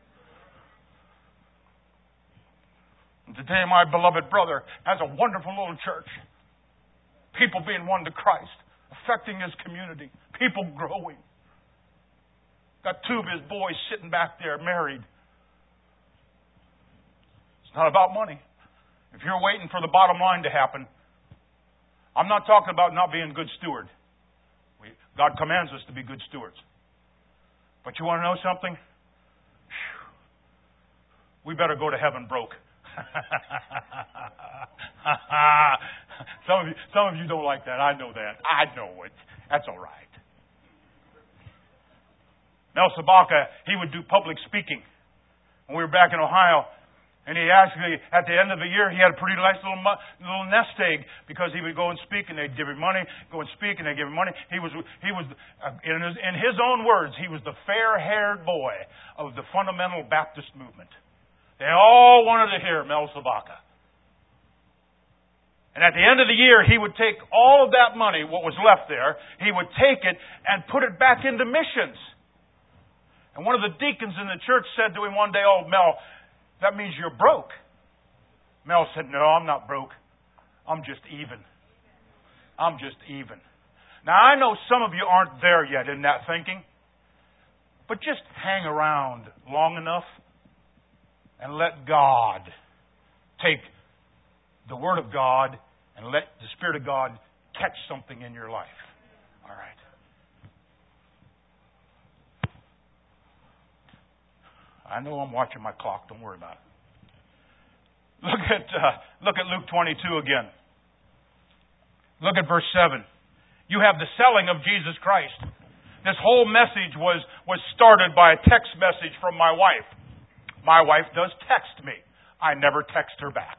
And today, my beloved brother has a wonderful little church. People being won to Christ. Affecting his community. People growing. Got 2 of his boys sitting back there married. It's not about money. If you're waiting for the bottom line to happen, I'm not talking about not being a good steward. God commands us to be good stewards. But you want to know something? We better go to heaven broke. Some of you don't like that. I know that. I know it. That's all right. Mel Sabaka, he would do public speaking. When we were back in Ohio, and he actually, at the end of the year, he had a pretty nice little nest egg because he would go and speak, and they'd give him money. Go and speak, and they'd give him money. He was in his own words, he was the fair-haired boy of the fundamental Baptist movement. They all wanted to hear Mel Sabaka. And at the end of the year, he would take all of that money, what was left there, he would take it and put it back into missions. And one of the deacons in the church said to him one day, "Oh, Mel, that means you're broke." Mel said, "No, I'm not broke. I'm just even. I'm just even." Now, I know some of you aren't there yet in that thinking, but just hang around long enough and let God take the Word of God and let the Spirit of God catch something in your life. All right. I know I'm watching my clock. Don't worry about it. Look at Luke 22 again. Look at verse 7. You have the selling of Jesus Christ. This whole message was started by a text message from my wife. My wife does text me. I never text her back.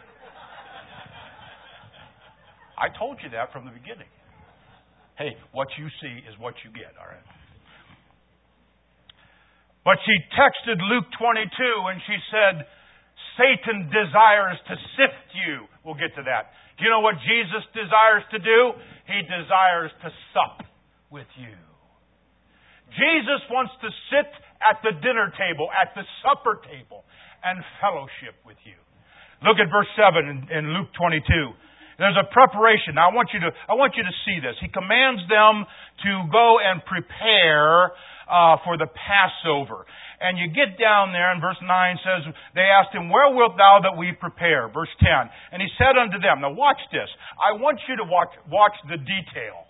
I told you that from the beginning. Hey, what you see is what you get, all right? But she texted Luke 22 and she said, Satan desires to sift you. We'll get to that. Do you know what Jesus desires to do? He desires to sup with you. Jesus wants to sit at the dinner table, at the supper table, and fellowship with you. Look at verse 7 in Luke 22. There's a preparation. Now I want you to see this. He commands them to go and prepare for the Passover. And you get down there, and verse 9 says, they asked him, where wilt thou that we prepare? Verse 10. And he said unto them, now watch this. I want you to watch the detail.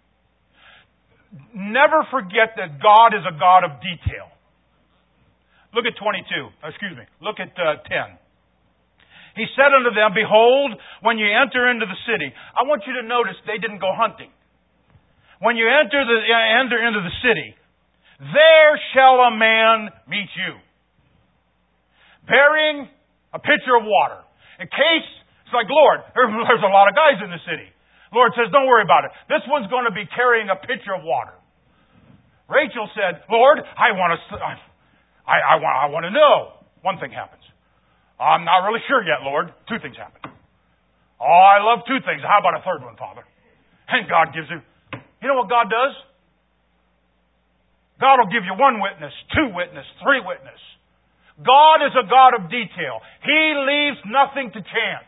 Never forget that God is a God of detail. Look at 22. Look at 10. He said unto them, behold, when you enter into the city. I want you to notice they didn't go hunting. When you enter into the city, there shall a man meet you, bearing a pitcher of water. In case, it's like, Lord, there's a lot of guys in the city. Lord says, don't worry about it. This one's going to be carrying a pitcher of water. Rachel said, Lord, I want to know. One thing happens. I'm not really sure yet, Lord. Two things happen. Oh, I love two things. How about a third one, Father? And God gives him. You know what God does? God will give you one witness, two witness, three witness. God is a God of detail. He leaves nothing to chance.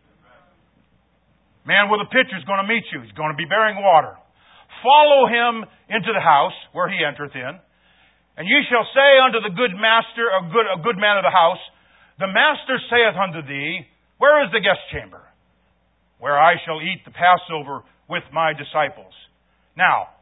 Man with a pitcher is going to meet you. He's going to be bearing water. Follow him into the house where he entereth in. And ye shall say unto the good master, a good man of the house, the master saith unto thee, where is the guest chamber, where I shall eat the Passover with my disciples? Now,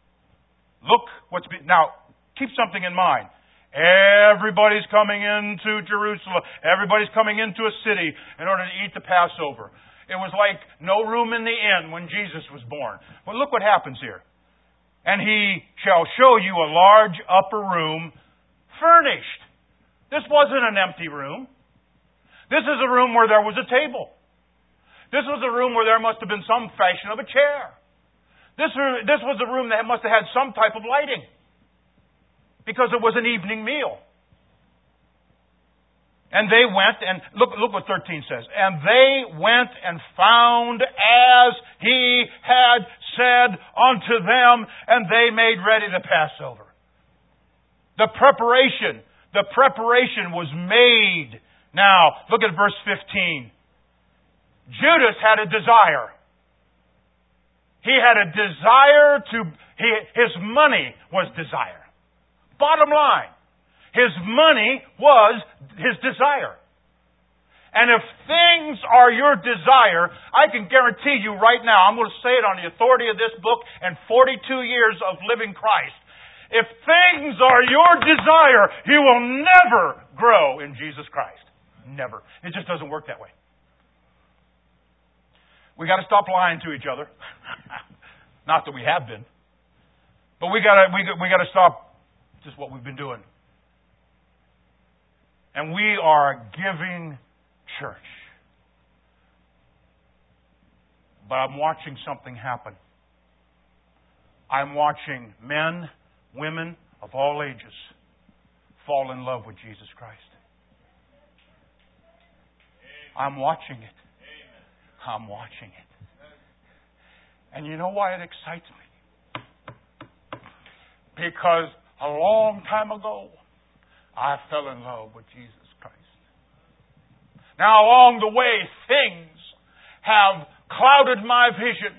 now, keep something in mind. Everybody's coming into Jerusalem. Everybody's coming into a city in order to eat the Passover. It was like no room in the inn when Jesus was born. But look what happens here. And he shall show you a large upper room furnished. This wasn't an empty room. This is a room where there was a table. This was a room where there must have been some fashion of a chair. This was a room that must have had some type of lighting, because it was an evening meal. And they went, and look what 13 says. And they went and found as he had said unto them, and they made ready the Passover. The preparation was made. Now, look at verse 15. Judas had a desire. He had a desire his money was desire. Bottom line, his money was his desire. And if things are your desire, I can guarantee you right now, I'm going to say it on the authority of this book and 42 years of living Christ. If things are your desire, you will never grow in Jesus Christ. Never. It just doesn't work that way. We got to stop lying to each other. Not that we have been. But we got to stop just what we've been doing. And we are a giving church. But I'm watching something happen. I'm watching men, women of all ages fall in love with Jesus Christ. I'm watching it. I'm watching it. And you know why it excites me? Because a long time ago, I fell in love with Jesus Christ. Now, along the way, things have clouded my vision.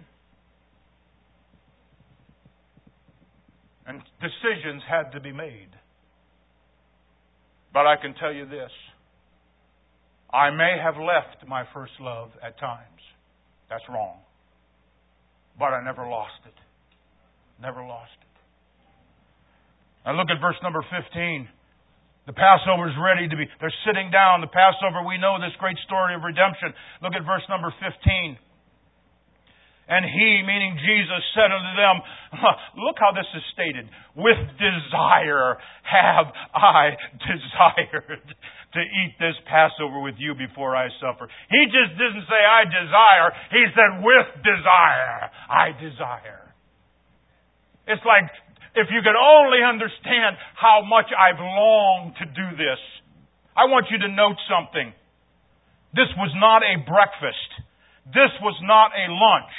And decisions had to be made. But I can tell you this. I may have left my first love at times. That's wrong. But I never lost it. Never lost it. Now look at verse number 15. The Passover is ready to be. They're sitting down. The Passover, we know this great story of redemption. Look at verse number 15. And He, meaning Jesus, said unto them, look how this is stated. With desire have I desired to eat this Passover with you before I suffer. He just didn't say, I desire. He said, with desire, I desire. It's like, if you could only understand how much I've longed to do this. I want you to note something. This was not a breakfast. This was not a lunch.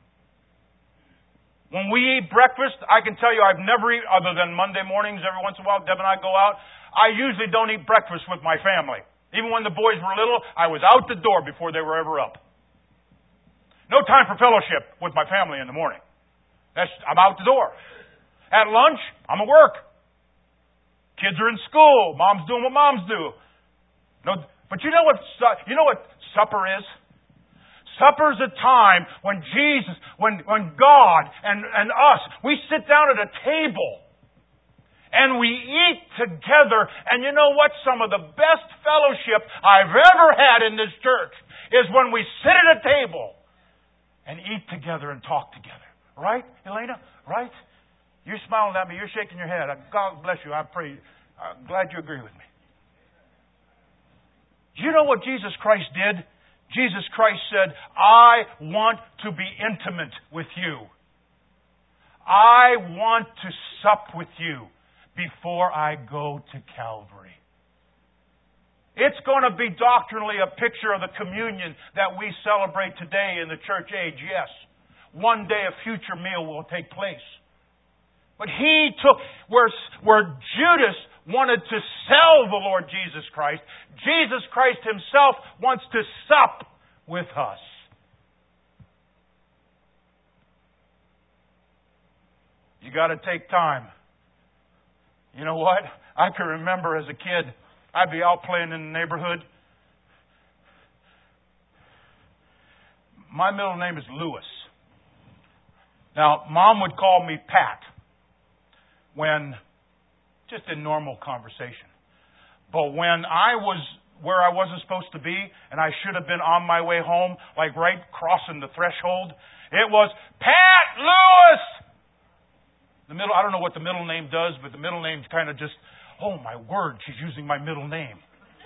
When we eat breakfast, I can tell you I've never eaten, other than Monday mornings, every once in a while, Deb and I go out, I usually don't eat breakfast with my family. Even when the boys were little, I was out the door before they were ever up. No time for fellowship with my family in the morning. I'm out the door. At lunch, I'm at work. Kids are in school. Mom's doing what moms do. No, but you know what supper is? Supper's a time when Jesus, when God and us, we sit down at a table and we eat together. And you know what? Some of the best fellowship I've ever had in this church is when we sit at a table and eat together and talk together. Right, Elena? Right? You're smiling at me. You're shaking your head. God bless you. I pray. I'm glad you agree with me. Do you know what Jesus Christ did? Jesus Christ said, I want to be intimate with you. I want to sup with you before I go to Calvary. It's going to be doctrinally a picture of the communion that we celebrate today in the church age, yes. One day a future meal will take place. But He took, where Judas wanted to sell the Lord Jesus Christ, Jesus Christ Himself wants to sup with us. You got to take time. You know what? I can remember as a kid, I'd be out playing in the neighborhood. My middle name is Lewis. Now, Mom would call me Pat when, just in normal conversation. But when I was where I wasn't supposed to be, and I should have been on my way home, like right crossing the threshold, it was, Pat Lewis! I don't know what the middle name does, but the middle name's kind of just, oh my word, she's using my middle name.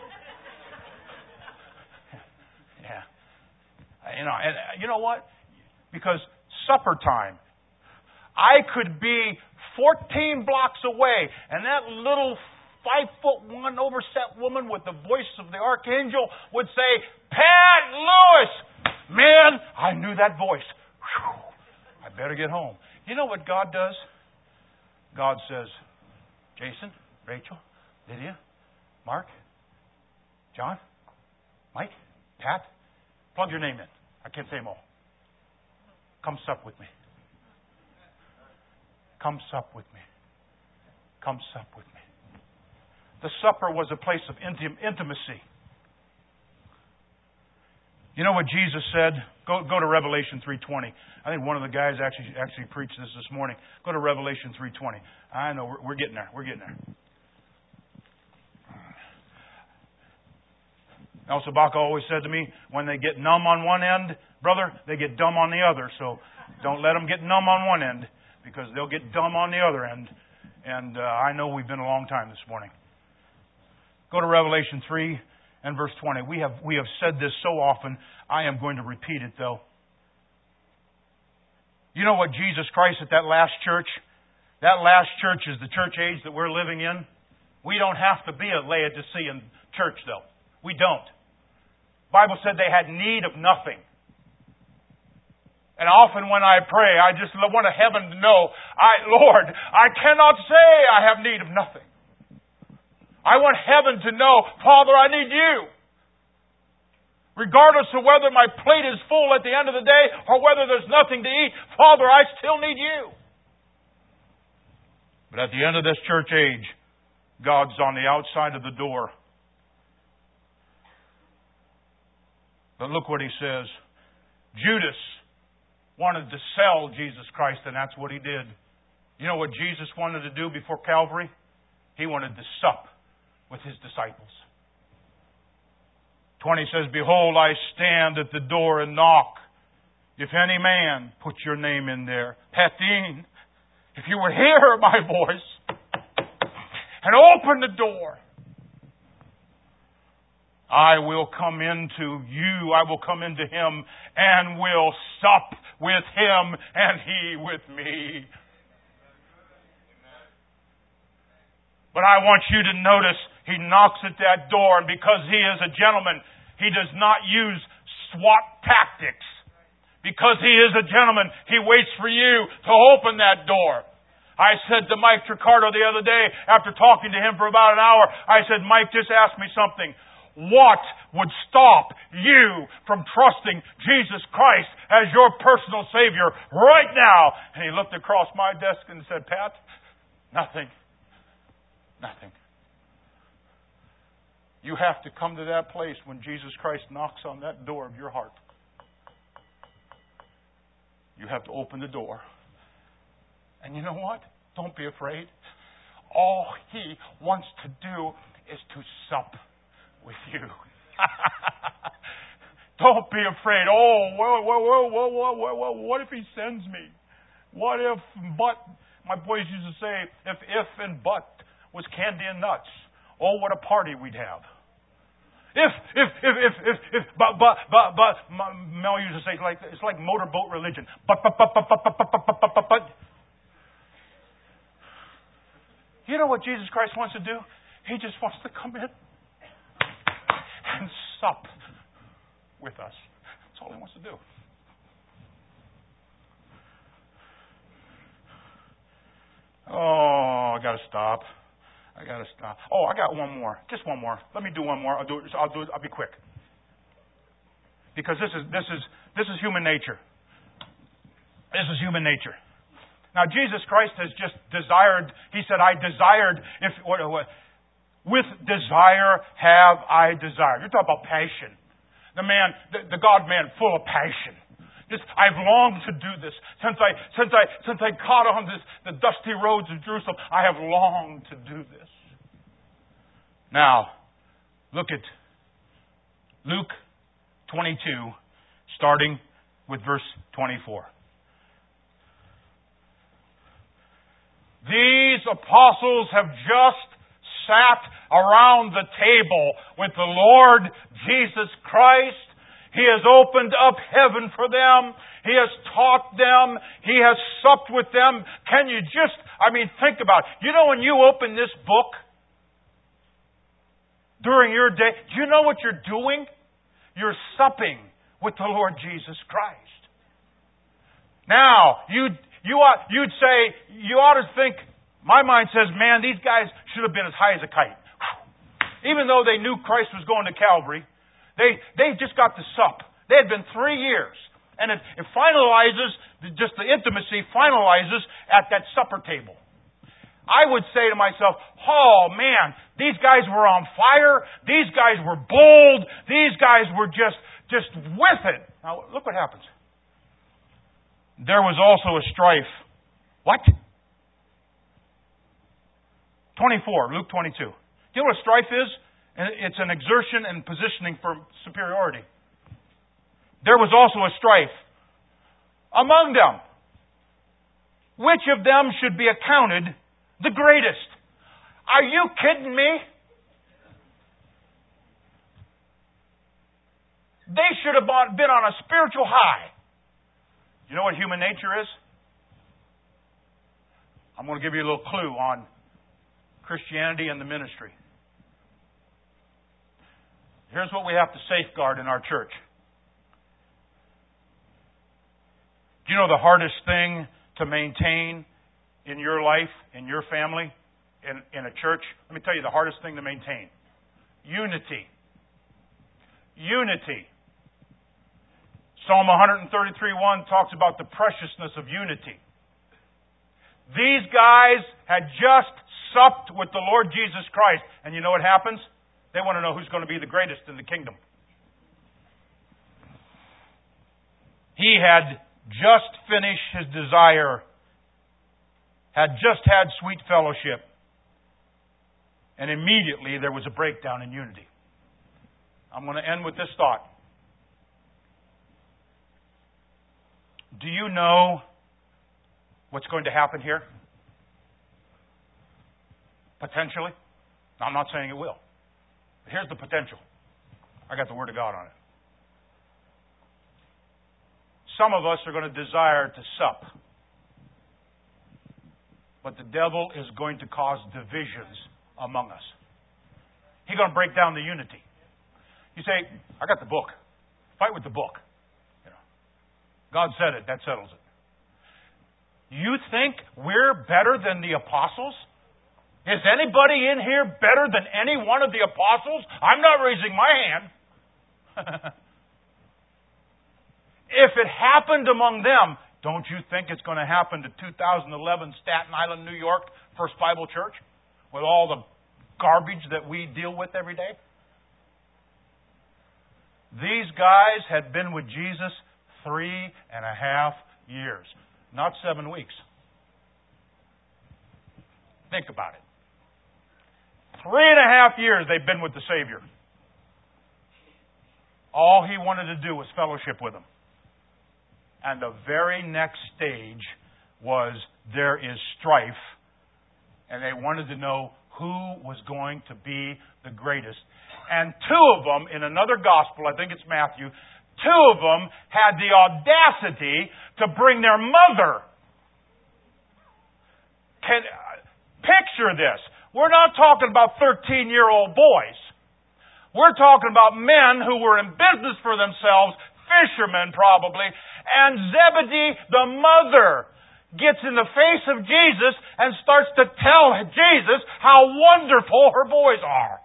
Yeah. And you know what? Because supper time, I could be 14 blocks away, and that little 5'1" overset woman with the voice of the archangel would say, Pat Lewis! Man, I knew that voice. Whew, I better get home. You know what God does? God says, Jason, Rachel, Lydia, Mark, John, Mike, Pat, plug your name in. I can't say them all. Come sup with me. Come sup with me. Come sup with me. The supper was a place of intimacy. You know what Jesus said? Go to Revelation 3:20. I think one of the guys actually preached this morning. Go to Revelation 3:20. I know we're getting there. We're getting there. Elsa Baca always said to me, when they get numb on one end, brother, they get dumb on the other. So don't let them get numb on one end, because they'll get dumb on the other end. And I know we've been a long time this morning. Go to Revelation 3 and verse 20. We have said this so often, I am going to repeat it though. You know what Jesus Christ at that last church is the church age that we're living in. We don't have to be a Laodicean church though. We don't. The Bible said they had need of nothing. And often when I pray, I just want heaven to know, Lord, I cannot say I have need of nothing. I want heaven to know, Father, I need you. Regardless of whether my plate is full at the end of the day or whether there's nothing to eat, Father, I still need you. But at the end of this church age, God's on the outside of the door. But look what he says. Judas wanted to sell Jesus Christ, and that's what he did. You know what Jesus wanted to do before Calvary? He wanted to sup with His disciples. 20 says, Behold, I stand at the door and knock. If any man, put your name in there. Patin, if you would hear my voice and open the door, I will come into you, I will come into him, and will sup with him, and he with me. But I want you to notice, he knocks at that door, and because he is a gentleman, he does not use SWAT tactics. Because he is a gentleman, he waits for you to open that door. I said to Mike Tricardo the other day, after talking to him for about an hour, I said, Mike, just ask me something. What would stop you from trusting Jesus Christ as your personal Savior right now? And he looked across my desk and said, Pat, nothing. Nothing. You have to come to that place when Jesus Christ knocks on that door of your heart. You have to open the door. And you know what? Don't be afraid. All He wants to do is to sup with you. Don't be afraid. Oh, what if He sends me? What if, but, my boys used to say, if and but was candy and nuts. Oh, what a party we'd have. If, but, Mel used to say, it's like motorboat religion. But. You know what Jesus Christ wants to do? He just wants to come in and sup with us. That's all He wants to do. Oh, I got to stop. Oh, I got one more. Just one more. Let me do one more. I'll be quick. Because this is human nature. This is human nature. Now, Jesus Christ has just desired. He said, "I desired with desire have I desired." You're talking about passion. The God man, full of passion. Just, I've longed to do this since I got on the dusty roads of Jerusalem. I have longed to do this. Now, look at Luke 22, starting with verse 24. These apostles have just sat around the table with the Lord Jesus Christ. He has opened up heaven for them. He has taught them. He has supped with them. Can you think about it. You know, when you open this book during your day, do you know what you're doing? You're supping with the Lord Jesus Christ. Now, you'd say, you ought to think, my mind says, man, these guys should have been as high as a kite. Even though they knew Christ was going to Calvary, they just got the sup. They had been 3 years. And it finalizes, just the intimacy finalizes at that supper table. I would say to myself, oh man, these guys were on fire. These guys were bold. These guys were just with it. Now, look what happens. There was also a strife. What? 24, Luke 22. Do you know what a strife is? It's an exertion and positioning for superiority. There was also a strife among them. Which of them should be accounted the greatest? Are you kidding me? They should have been on a spiritual high. You know what human nature is? I'm going to give you a little clue on Christianity and the ministry. Here's what we have to safeguard in our church. Do you know the hardest thing to maintain in your life, in your family, in a church? Let me tell you the hardest thing to maintain. Unity. Unity. Psalm 133:1 talks about the preciousness of unity. These guys had just supped with the Lord Jesus Christ. And you know what happens? They want to know who's going to be the greatest in the kingdom. He had just finished his desire, had just had sweet fellowship, and immediately there was a breakdown in unity. I'm going to end with this thought. Do you know what's going to happen here? Potentially. I'm not saying it will. But here's the potential. I got the Word of God on it. Some of us are going to desire to sup. But the devil is going to cause divisions among us. He's going to break down the unity. You say, I got the book. Fight with the book. God said it. That settles it. You think we're better than the apostles? Is anybody in here better than any one of the apostles? I'm not raising my hand. If it happened among them, don't you think it's going to happen to 2011 Staten Island, New York, First Bible Church? With all the garbage that we deal with every day? These guys had been with Jesus 3.5 years. Not 7 weeks. Think about it. 3.5 years they've been with the Savior. All He wanted to do was fellowship with them. And the very next stage was there is strife. And they wanted to know who was going to be the greatest. And two of them, in another gospel, I think it's Matthew, two of them had the audacity to bring their mother. Picture this. We're not talking about 13-year-old boys. We're talking about men who were in business for themselves, fishermen probably, and Zebedee, the mother, gets in the face of Jesus and starts to tell Jesus how wonderful her boys are.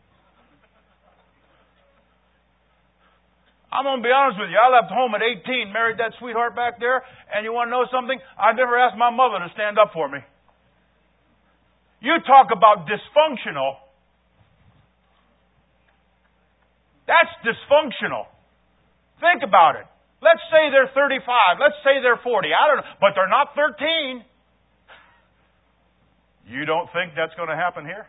I'm going to be honest with you. I left home at 18, married that sweetheart back there, and you want to know something? I never asked my mother to stand up for me. You talk about dysfunctional. That's dysfunctional. Think about it. Let's say they're 35. Let's say they're 40. I don't know. But they're not 13. You don't think that's going to happen here?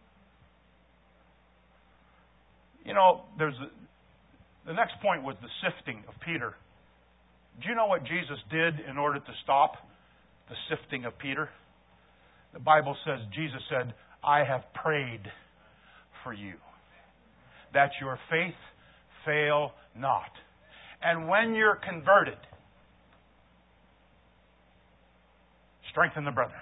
You know, the next point was the sifting of Peter. Do you know what Jesus did in order to stop the sifting of Peter? The Bible says, Jesus said, I have prayed for you, that your faith fail not. And when you're converted, strengthen the brethren.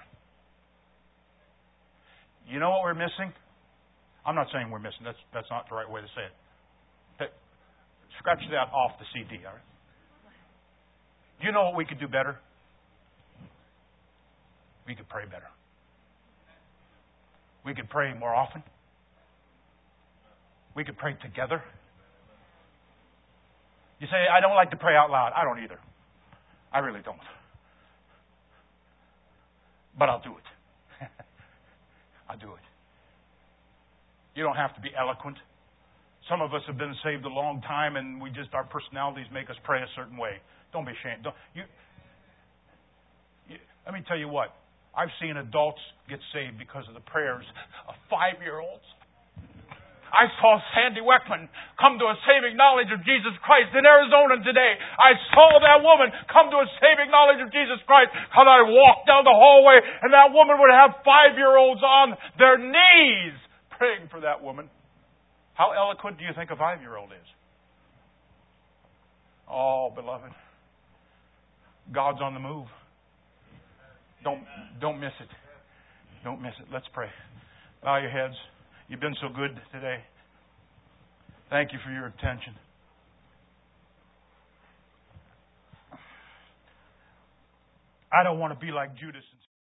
You know what we're missing? I'm not saying we're missing. That's not the right way to say it. Scratch that off the CD. All right? Do you know what we could do better? We could pray better. We could pray more often. We could pray together. You say, I don't like to pray out loud. I don't either. I really don't. But I'll do it. I'll do it. You don't have to be eloquent. Some of us have been saved a long time, and our personalities make us pray a certain way. Don't be ashamed. Let me tell you what. I've seen adults get saved because of the prayers of 5-year-olds. I saw Sandy Weckman come to a saving knowledge of Jesus Christ in Arizona today. I saw that woman come to a saving knowledge of Jesus Christ because I walked down the hallway and that woman would have 5-year-olds on their knees praying for that woman. How eloquent do you think a 5-year-old is? Oh, beloved, God's on the move. Don't miss it. Don't miss it. Let's pray. Bow your heads. You've been so good today. Thank you for your attention. I don't want to be like Judas.